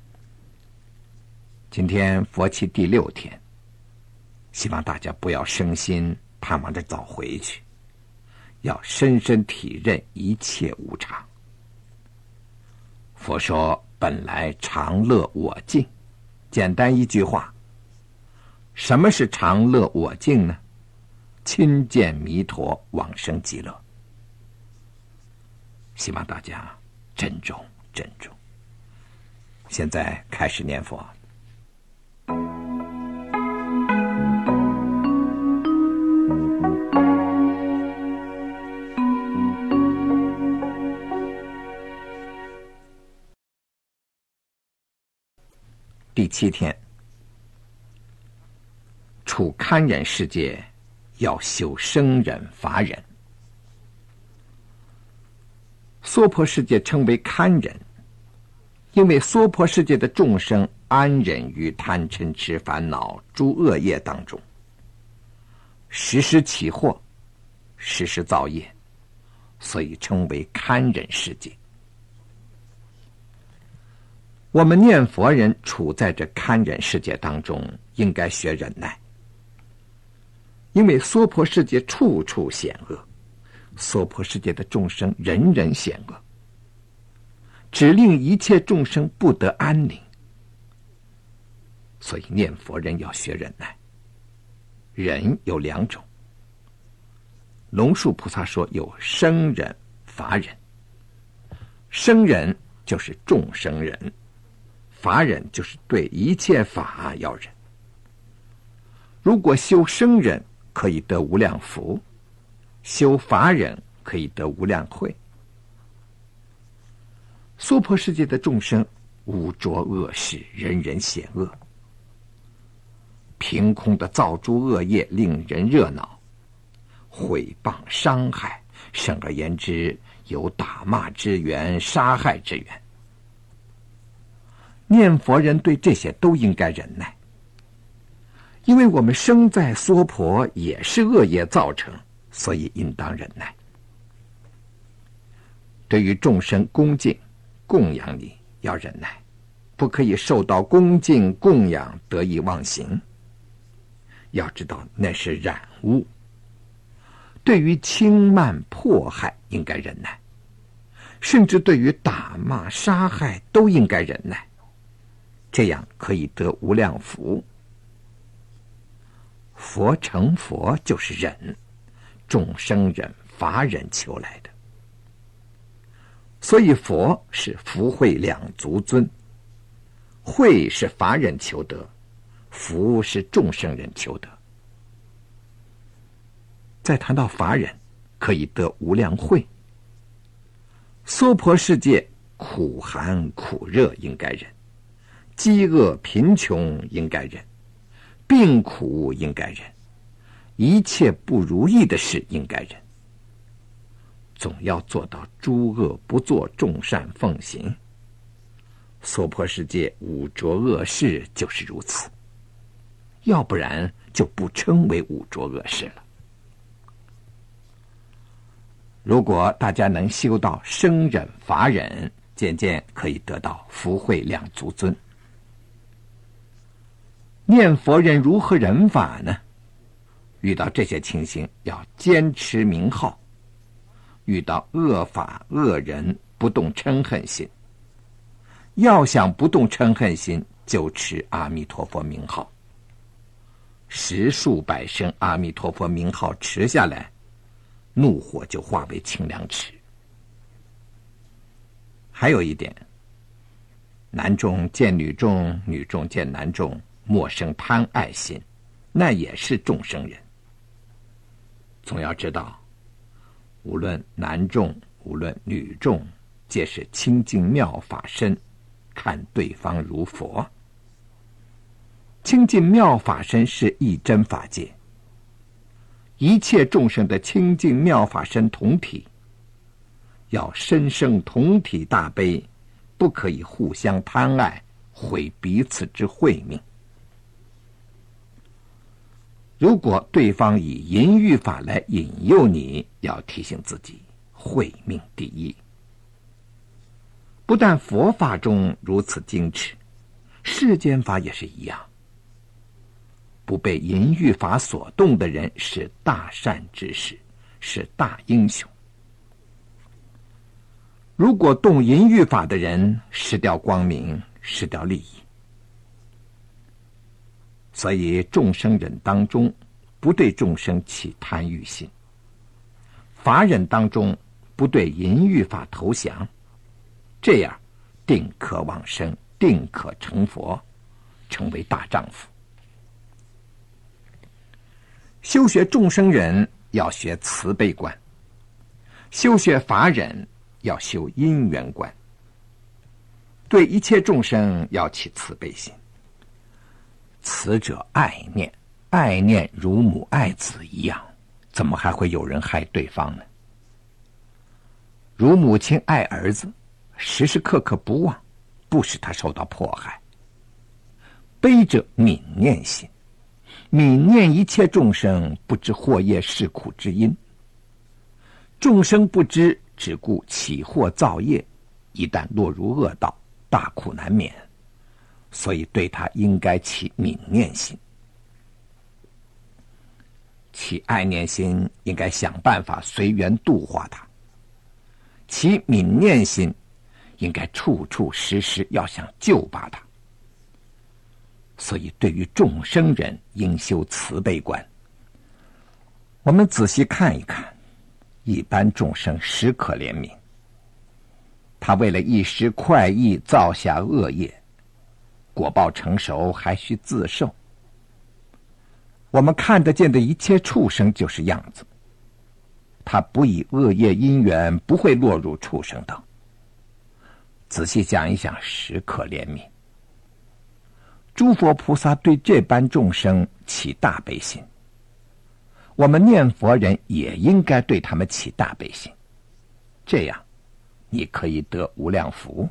今天佛期第六天，希望大家不要生心盼望着早回去，要深深体认一切无常。佛说本来常乐我净，简单一句话，什么是常乐我净呢？亲见弥陀，往生极乐。希望大家珍重珍重。现在开始念佛。第七天，处堪忍世界，要修生忍法忍。娑婆世界称为堪忍，因为娑婆世界的众生安忍于贪嗔痴烦恼诸恶业当中，时时起祸，时时造业，所以称为堪忍世界。我们念佛人处在这堪忍世界当中，应该学忍耐，因为娑婆世界处处险恶，娑婆世界的众生人人险恶，只令一切众生不得安宁。所以念佛人要学忍耐。忍有两种，龙树菩萨说有生忍、法忍。生忍就是众生忍，法忍就是对一切法要忍。如果修生忍可以得无量福，修法忍可以得无量慧。娑婆世界的众生污浊恶事，人人险恶，凭空的造诸恶业，令人热闹，毁谤伤害，甚而言之，有打骂之源，杀害之源。念佛人对这些都应该忍耐，因为我们生在娑婆也是恶业造成，所以应当忍耐。对于众生恭敬供养你，要忍耐，不可以受到恭敬供养得意忘形，要知道那是染污。对于轻慢迫害应该忍耐，甚至对于打骂杀害都应该忍耐，这样可以得无量福。佛成佛就是忍，众生忍、法忍求来的。所以佛是福慧两足尊，慧是法忍求得，福是众生忍求得。再谈到法忍，可以得无量慧。娑婆世界苦寒苦热应该忍，饥饿贫穷应该忍，病苦应该忍，一切不如意的事应该忍。总要做到诸恶不作，众善奉行。娑婆世界污浊恶事就是如此，要不然就不称为污浊恶事了。如果大家能修到生忍法忍，渐渐可以得到福慧两足尊。念佛人如何忍法呢？遇到这些情形，要坚持名号，遇到恶法恶人不动嗔恨心。要想不动嗔恨心，就持阿弥陀佛名号，十数百声阿弥陀佛名号持下来，怒火就化为清凉池。还有一点，男众见女众，女众见男众，莫生贪爱心，那也是众生人。总要知道，无论男众无论女众， 皆是清净妙法身，看对方如佛。清净妙法身是一真法界，一切众生的清净妙法身同体，要深生同体大悲，不可以互相贪爱，毁彼此之慧命。如果对方以淫欲法来引诱你，要提醒自己，慧命第一。不但佛法中如此矜持，世间法也是一样。不被淫欲法所动的人是大善之士，是大英雄。如果动淫欲法的人，失掉光明，失掉利益。所以众生忍当中不对众生起贪欲心，法忍当中不对淫欲法投降，这样定可往生，定可成佛，成为大丈夫。修学众生忍要学慈悲观，修学法忍要修因缘观，对一切众生要起慈悲心。慈者爱念，爱念如母爱子一样，怎么还会有人害对方呢？如母亲爱儿子，时时刻刻不忘，不使他受到迫害。悲者悯念心，悯念一切众生不知祸业是苦之因。众生不知，只顾起祸造业，一旦落入恶道，大苦难免。所以对他应该起悯念心。起爱念心，应该想办法随缘度化他；起悯念心，应该处处时时要想救拔他。所以对于众生人应修慈悲观。我们仔细看一看，一般众生实可怜悯，他为了一时快意造下恶业，果报成熟还需自受。我们看得见的一切畜生就是样子，他不以恶业因缘，不会落入畜生道。仔细想一想，实可怜悯。诸佛菩萨对这般众生起大悲心，我们念佛人也应该对他们起大悲心，这样你可以得无量福。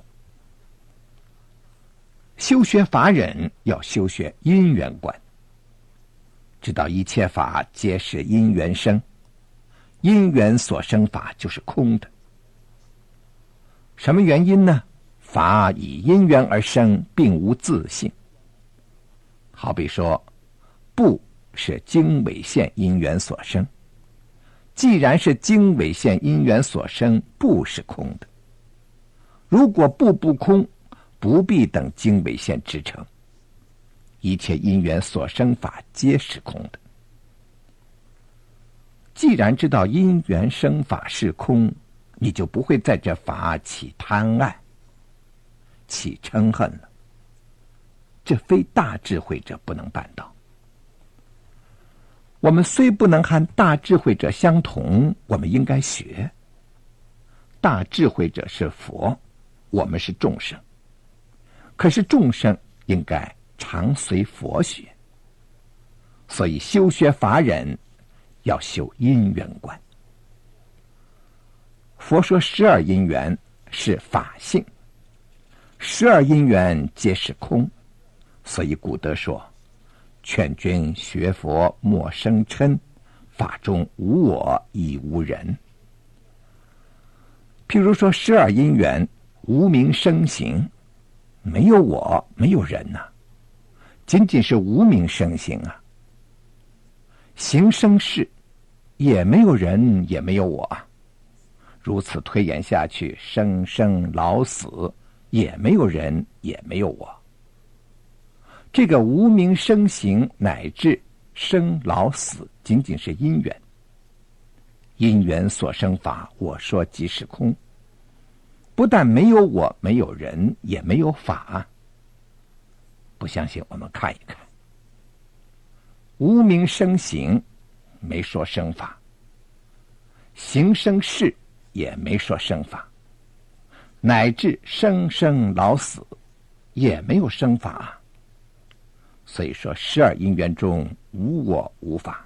修学法忍要修学因缘观，知道一切法皆是因缘生，因缘所生法就是空的。什么原因呢？法以因缘而生，并无自性。好比说，布是经纬线因缘所生，既然是经纬线因缘所生，布是空的。如果布不空，不必等经纬线支撑，一切因缘所生法皆是空的。既然知道因缘生法是空，你就不会在这法起贪爱，起嗔恨了。这非大智慧者不能办到。我们虽不能和大智慧者相同，我们应该学。大智慧者是佛，我们是众生。可是众生应该常随佛学，所以修学法忍要修因缘观。佛说十二因缘是法性，十二因缘皆是空，所以古德说：劝君学佛莫生嗔，法中无我亦无人。譬如说十二因缘无明生行，没有我，没有人呐、啊，仅仅是无明生行啊。行生事，也没有人，也没有我啊。如此推演下去，生生老死，也没有人，也没有我。这个无明生行乃至生老死，仅仅是因缘。因缘所生法，我说即是空。不但没有我，没有人，也没有法。不相信我们看一看，无明生行，没说生法；行生事，也没说生法。 乃至生生老死也没有生法。所以说十二因缘中无我无法。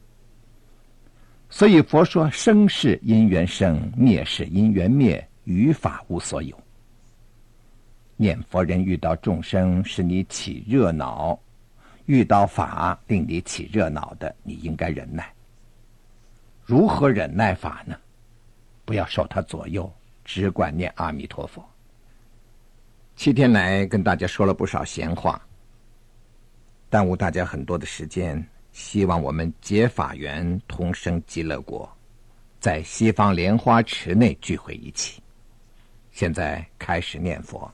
所以佛说生是因缘生，灭是因缘灭，于法无所有。念佛人遇到众生使你起热恼，遇到法令你起热恼的，你应该忍耐。如何忍耐法呢？不要受他左右，只管念阿弥陀佛。七天来跟大家说了不少闲话，耽误大家很多的时间，希望我们结法缘，同生极乐国，在西方莲花池内聚会一起。现在开始念佛。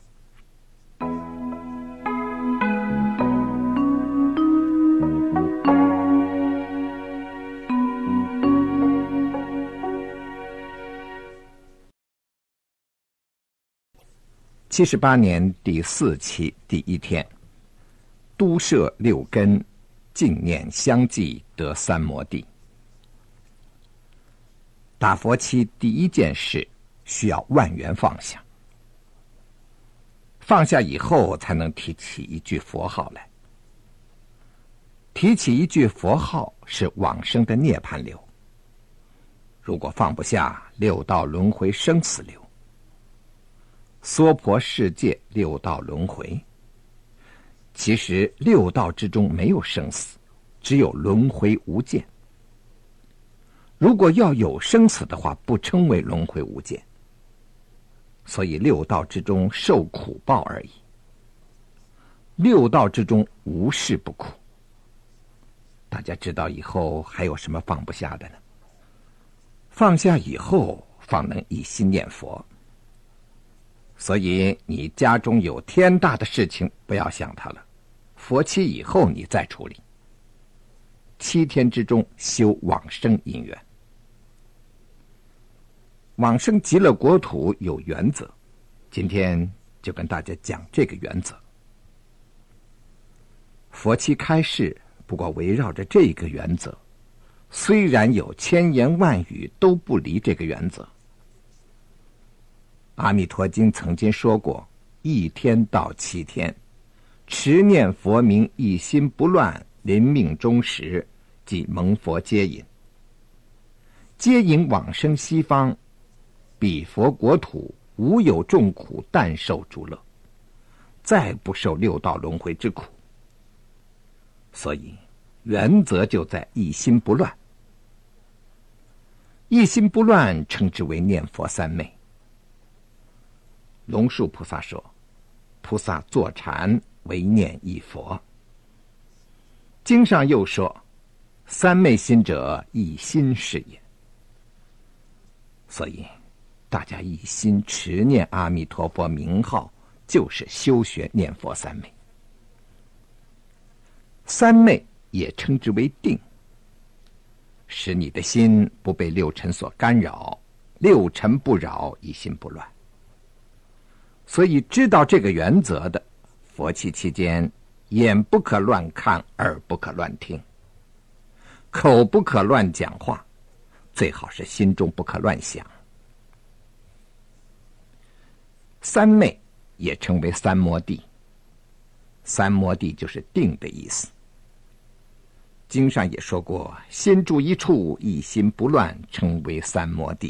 七十八年第四期第一天，都摄六根，净念相继得三摩地。打佛七第一件事需要万缘放下，放下以后才能提起一句佛号来。提起一句佛号是往生的涅槃流。如果放不下，六道轮回生死流。娑婆世界六道轮回，其实六道之中没有生死，只有轮回无间。如果要有生死的话，不称为轮回无间。所以六道之中受苦报而已。六道之中无事不苦。大家知道以后还有什么放不下的呢？放下以后方能一心念佛。所以你家中有天大的事情，不要想它了，佛期以后你再处理。七天之中修往生因缘。往生极乐国土有原则，今天就跟大家讲这个原则。佛期开示不过围绕着这个原则，虽然有千言万语，都不离这个原则。阿弥陀经曾经说过，一天到七天，持念佛名，一心不乱，临命终时，即蒙佛接引。接引往生西方，彼佛国土，无有众苦，但受诸乐，再不受六道轮回之苦。所以原则就在一心不乱。一心不乱称之为念佛三昧。龙树菩萨说，菩萨坐禅唯念一佛。经上又说，三昧心者一心是也。所以大家一心持念阿弥陀佛名号，就是修学念佛三昧。三昧也称之为定，使你的心不被六尘所干扰，六尘不扰，一心不乱。所以知道这个原则的，佛期期间眼不可乱看，耳不可乱听，口不可乱讲话，最好是心中不可乱想。三昧也称为三摩地，三摩地就是定的意思。经上也说过，心住一处，一心不乱，称为三摩地。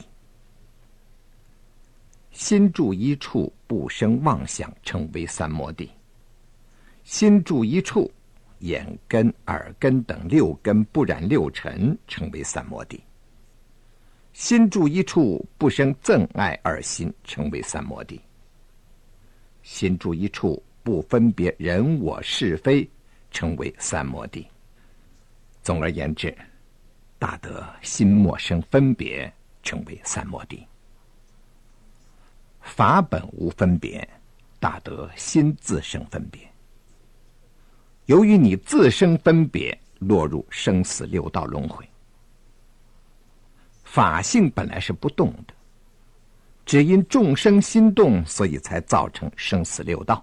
心住一处，不生妄想，称为三摩地。心住一处，眼根、耳根等六根不染六尘，称为三摩地。心住一处，不生憎爱二心，称为三摩地。心住一处，不分别人我是非，称为三摩地。总而言之，大得心莫生分别，称为三摩地。法本无分别，大得心自生分别。由于你自生分别，落入生死六道轮回。法性本来是不动的，只因众生心动，所以才造成生死六道。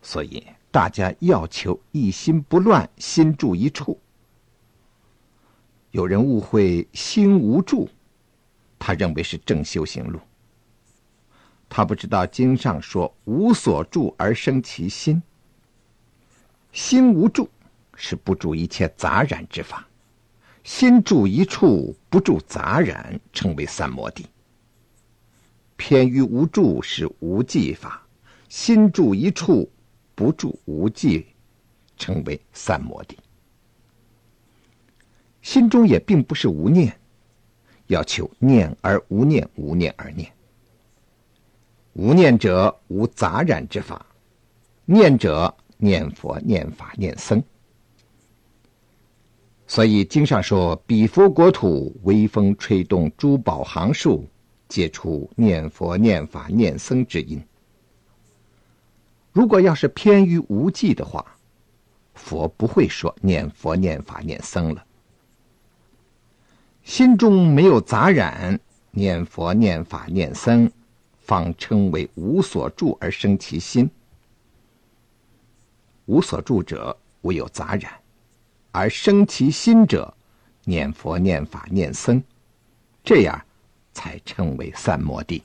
所以大家要求一心不乱，心住一处。有人误会心无住，他认为是正修行路。他不知道经上说无所住而生其心。心无住是不住一切杂染之法，心住一处，不住杂染，称为三摩地。偏于无住是无记法，心住一处，不住无记，称为三摩地。心中也并不是无念，要求念而无念，无念而念。无念者无杂染之法，念者念佛、念法、念僧。所以经上说，彼佛国土，微风吹动诸宝行树，皆出念佛、念法、念僧之音。如果要是偏于无记的话，佛不会说念佛、念法、念僧了。心中没有杂染，念佛、念法、念僧，方称为无所住而生其心。无所住者，无有杂染，而生其心者，念佛、念法、念僧，这样才称为三摩地。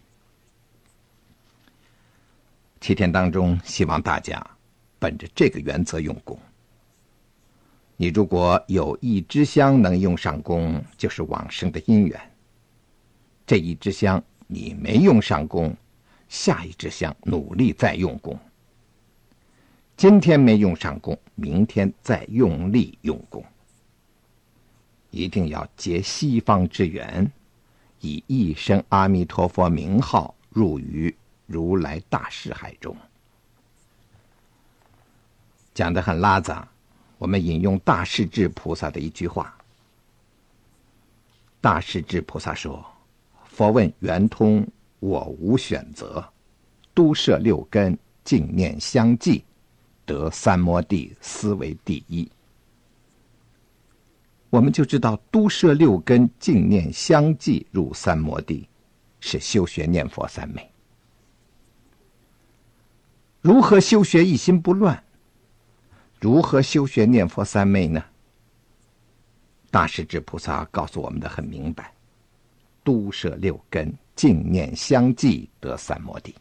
七天当中，希望大家本着这个原则用功。你如果有一支香能用上功，就是往生的因缘。这一支香你没用上功，下一支香努力再用功。今天没用上功，明天再用力用功。一定要结西方之缘，以一声阿弥陀佛名号入于如来大士海中。讲得很拉杂，我们引用大势至菩萨的一句话。大势至菩萨说，佛问圆通，我无选择，都摄六根，净念相继，得三摩地，斯为第一。我们就知道都摄六根，净念相继入三摩地，是修学念佛三昧。如何修学一心不乱？如何修学念佛三昧呢？大势至菩萨告诉我们的很明白，都摄六根，净念相继，得三摩地。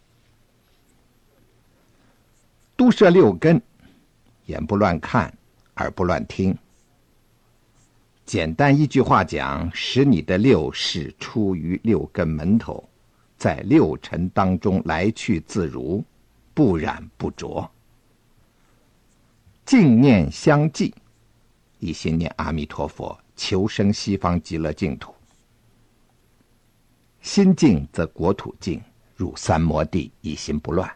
都摄六根，眼不乱看，耳不乱听。简单一句话讲，使你的六是出于六根门头，在六尘当中来去自如，不染不着。净念相继，一心念阿弥陀佛，求生西方极乐净土。心净则国土净，入三摩地，一心不乱。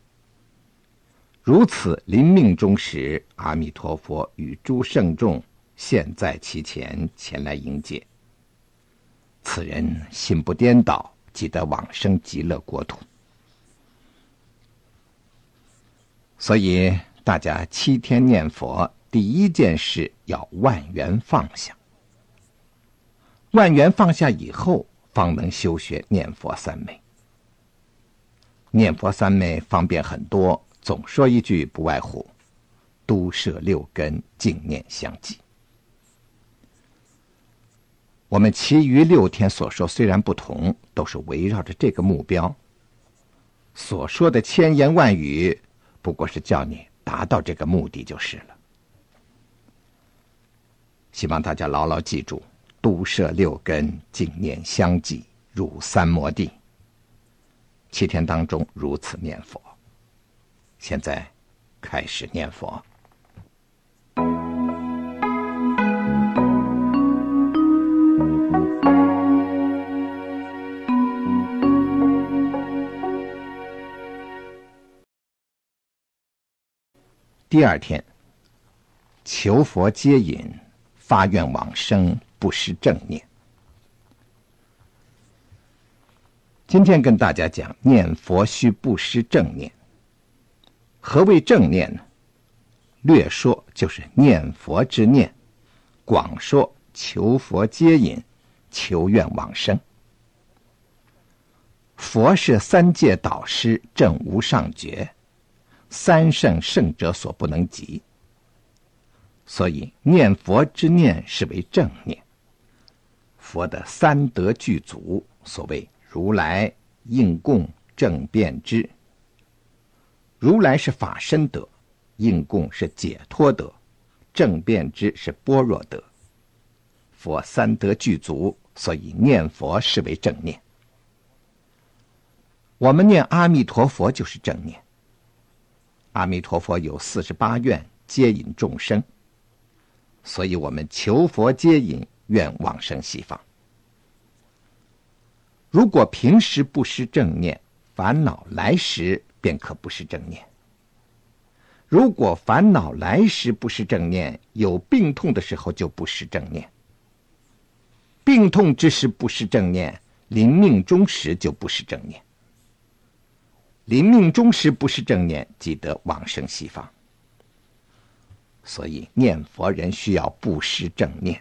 如此临命终时，阿弥陀佛与诸圣众现在其前，前来迎接。此人心不颠倒，即得往生极乐国土。所以大家七天念佛，第一件事要万缘放下。万缘放下以后，方能修学念佛三昧。念佛三昧方便很多，总说一句不外乎都摄六根，净念相继。我们其余六天所说虽然不同，都是围绕着这个目标。所说的千言万语，不过是叫你达到这个目的就是了。希望大家牢牢记住，都摄六根，净念相继，入三摩地。七天当中如此念佛。现在开始念佛。第二天，求佛接引，发愿往生，不失正念。今天跟大家讲，念佛须不失正念。何谓正念呢？略说就是念佛之念，广说求佛接引，求愿往生。佛是三界导师，正无上觉， 三圣圣者所不能及。所以念佛之念是为正念。佛的三德具足，所谓如来、应供、正遍知。如来是法身德，应供是解脱德，正遍知是般若德。佛三德具足，所以念佛是为正念。我们念阿弥陀佛就是正念。阿弥陀佛有四十八愿，接引众生，所以我们求佛接引，愿往生西方。如果平时不失正念，烦恼来时便可不失正念。如果烦恼来时不失正念，有病痛的时候就不失正念。病痛之时不失正念，临命终时就不失正念。临命终时不失正念，即得往生西方。所以念佛人需要不失正念。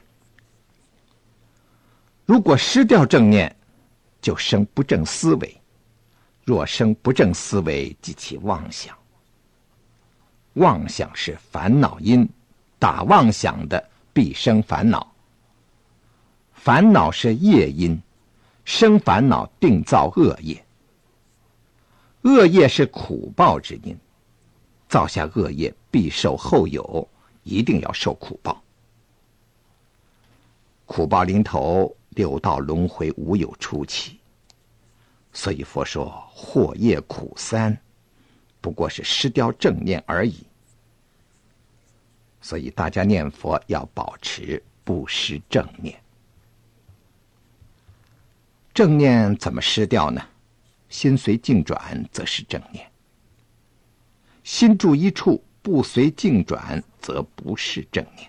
如果失掉正念，就生不正思维。若生不正思维，即其妄想。妄想是烦恼因，打妄想的必生烦恼。烦恼是业因，生烦恼定造恶业。恶业是苦报之因，造下恶业必受后有，一定要受苦报。苦报临头，六道轮回无有出期。所以佛说祸业苦三，不过是失掉正念而已。所以大家念佛要保持不失正念。正念怎么失掉呢？心随境转则是正念。心住一处不随境转，则不是正念。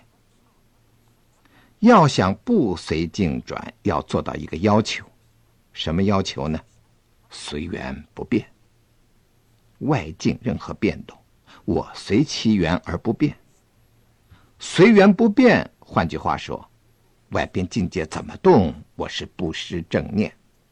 要想不随境转，要做到一个要求。什么要求呢？随缘不变。外境任何变动，我随其缘而不变。随缘不变，换句话说，外边境界怎么动，我是不失正念。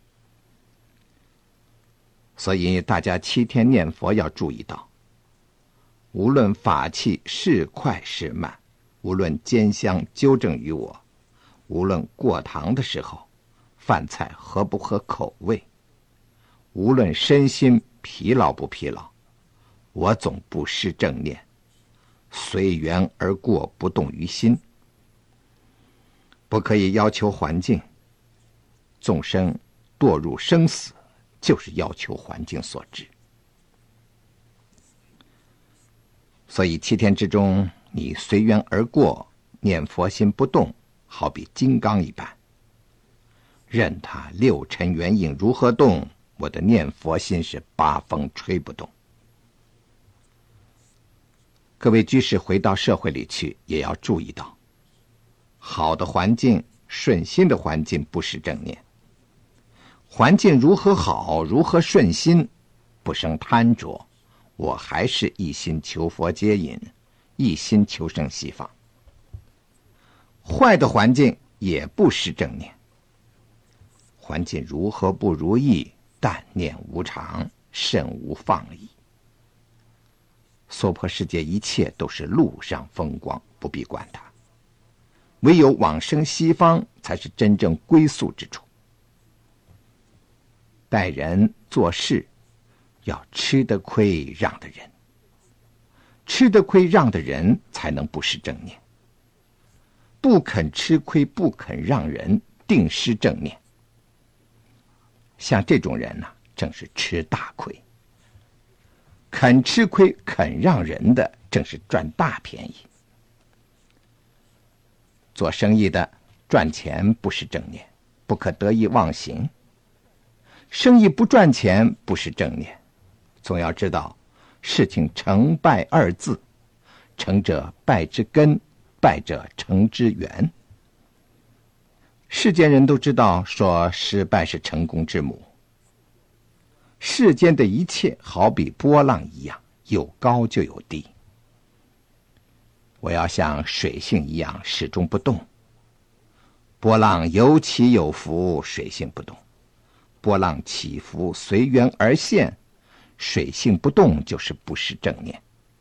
所以大家七天念佛要注意到，无论法器是快是慢，无论煎香纠正于我，无论过堂的时候饭菜合不合口味，无论身心疲劳不疲劳，我总不失正念，随缘而过，不动于心。不可以要求环境。众生堕入生死，就是要求环境所致。所以七天之中，你随缘而过，念佛心不动，好比金刚一般。任他六尘缘影如何动，我的念佛心是八风吹不动。各位居士回到社会里去，也要注意到，好的环境，顺心的环境不失正念。环境如何好，如何顺心，不生贪着，我还是一心求佛接引，一心求生西方。坏的环境也不失正念。环境如何不如意，但念无常，慎无放逸。娑婆世界一切都是路上风光，不必管它。唯有往生西方，才是真正归宿之处。待人做事，要吃得亏让的人，吃得亏让的人才能不失正念。不肯吃亏，不肯让人，定失正念。像这种人呢、啊，正是吃大亏。肯吃亏、肯让人的，正是赚大便宜。做生意的赚钱不是正念，不可得意忘形。生意不赚钱不是正念，总要知道事情成败二字，成者败之根，败者成之源。世间人都知道说失败是成功之母。世间的一切好比波浪一样，有高就有低。我要像水性一样始终不动。波浪有起有伏，水性不动。波浪起伏随缘而现， 水性不动就是不是正念。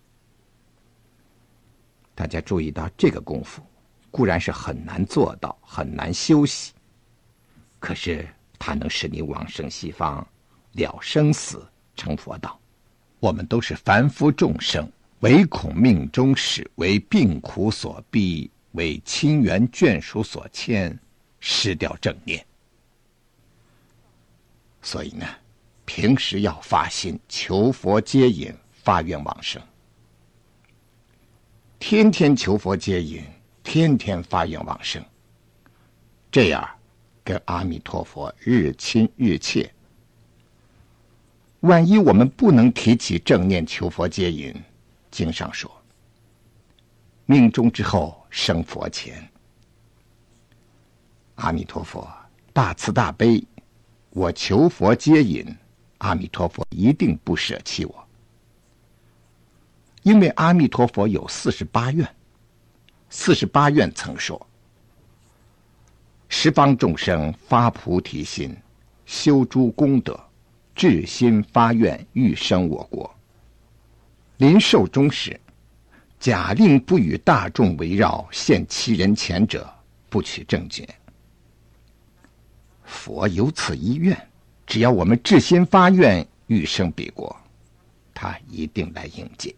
大家注意到这个功夫固然是很难做到，很难修习，可是它能使你往生西方，了生死，成佛道。我们都是凡夫众生，唯恐命中始，为病苦所逼，为亲缘眷属所牵，失掉正念。所以呢，平时要发心求佛接引，发愿往生，天天求佛接引，天天发愿往生，这样跟阿弥陀佛日亲日切。万一我们不能提起正念求佛接引，经上说命中之后生佛前，阿弥陀佛大慈大悲，我求佛接引，阿弥陀佛一定不舍弃我。因为阿弥陀佛有四十八愿，四十八愿曾说，十方众生发菩提心，修诸功德，至心发愿欲生我国。临寿终时，假令不与大众围绕，现其人前者，不取正觉。佛有此一愿，只要我们至心发愿欲生彼国，他一定来迎接。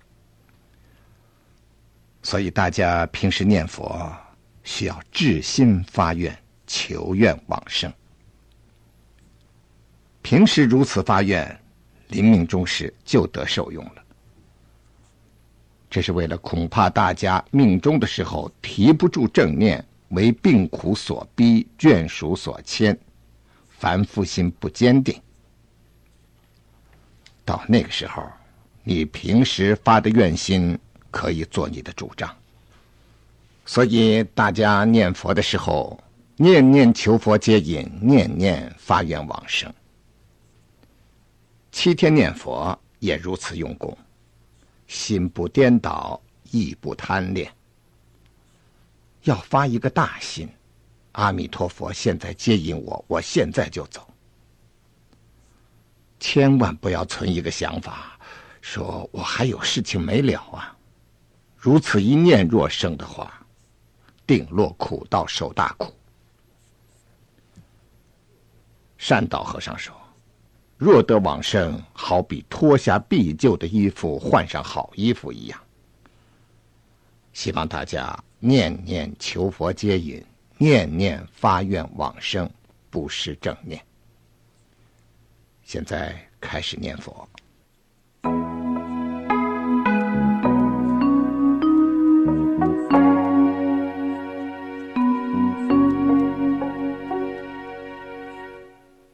所以大家平时念佛需要至心发愿，求愿往生。平时如此发愿，临命终时就得受用了。这是为了恐怕大家命终的时候提不住正念，为病苦所逼，眷属所牵，凡夫心不坚定。到那个时候，你平时发的愿心可以做你的主张。所以大家念佛的时候，念念求佛接引，念念发愿往生。七天念佛也如此用功，心不颠倒，意不贪恋。要发一个大心，阿弥陀佛现在接引我，我现在就走。千万不要存一个想法，说我还有事情没了啊。如此一念若生的话，定落苦道，受大苦。善导和尚说，若得往生，好比脱下必旧的衣服，换上好衣服一样。希望大家念念求佛接引，念念发愿往生，不失正念。现在开始念佛。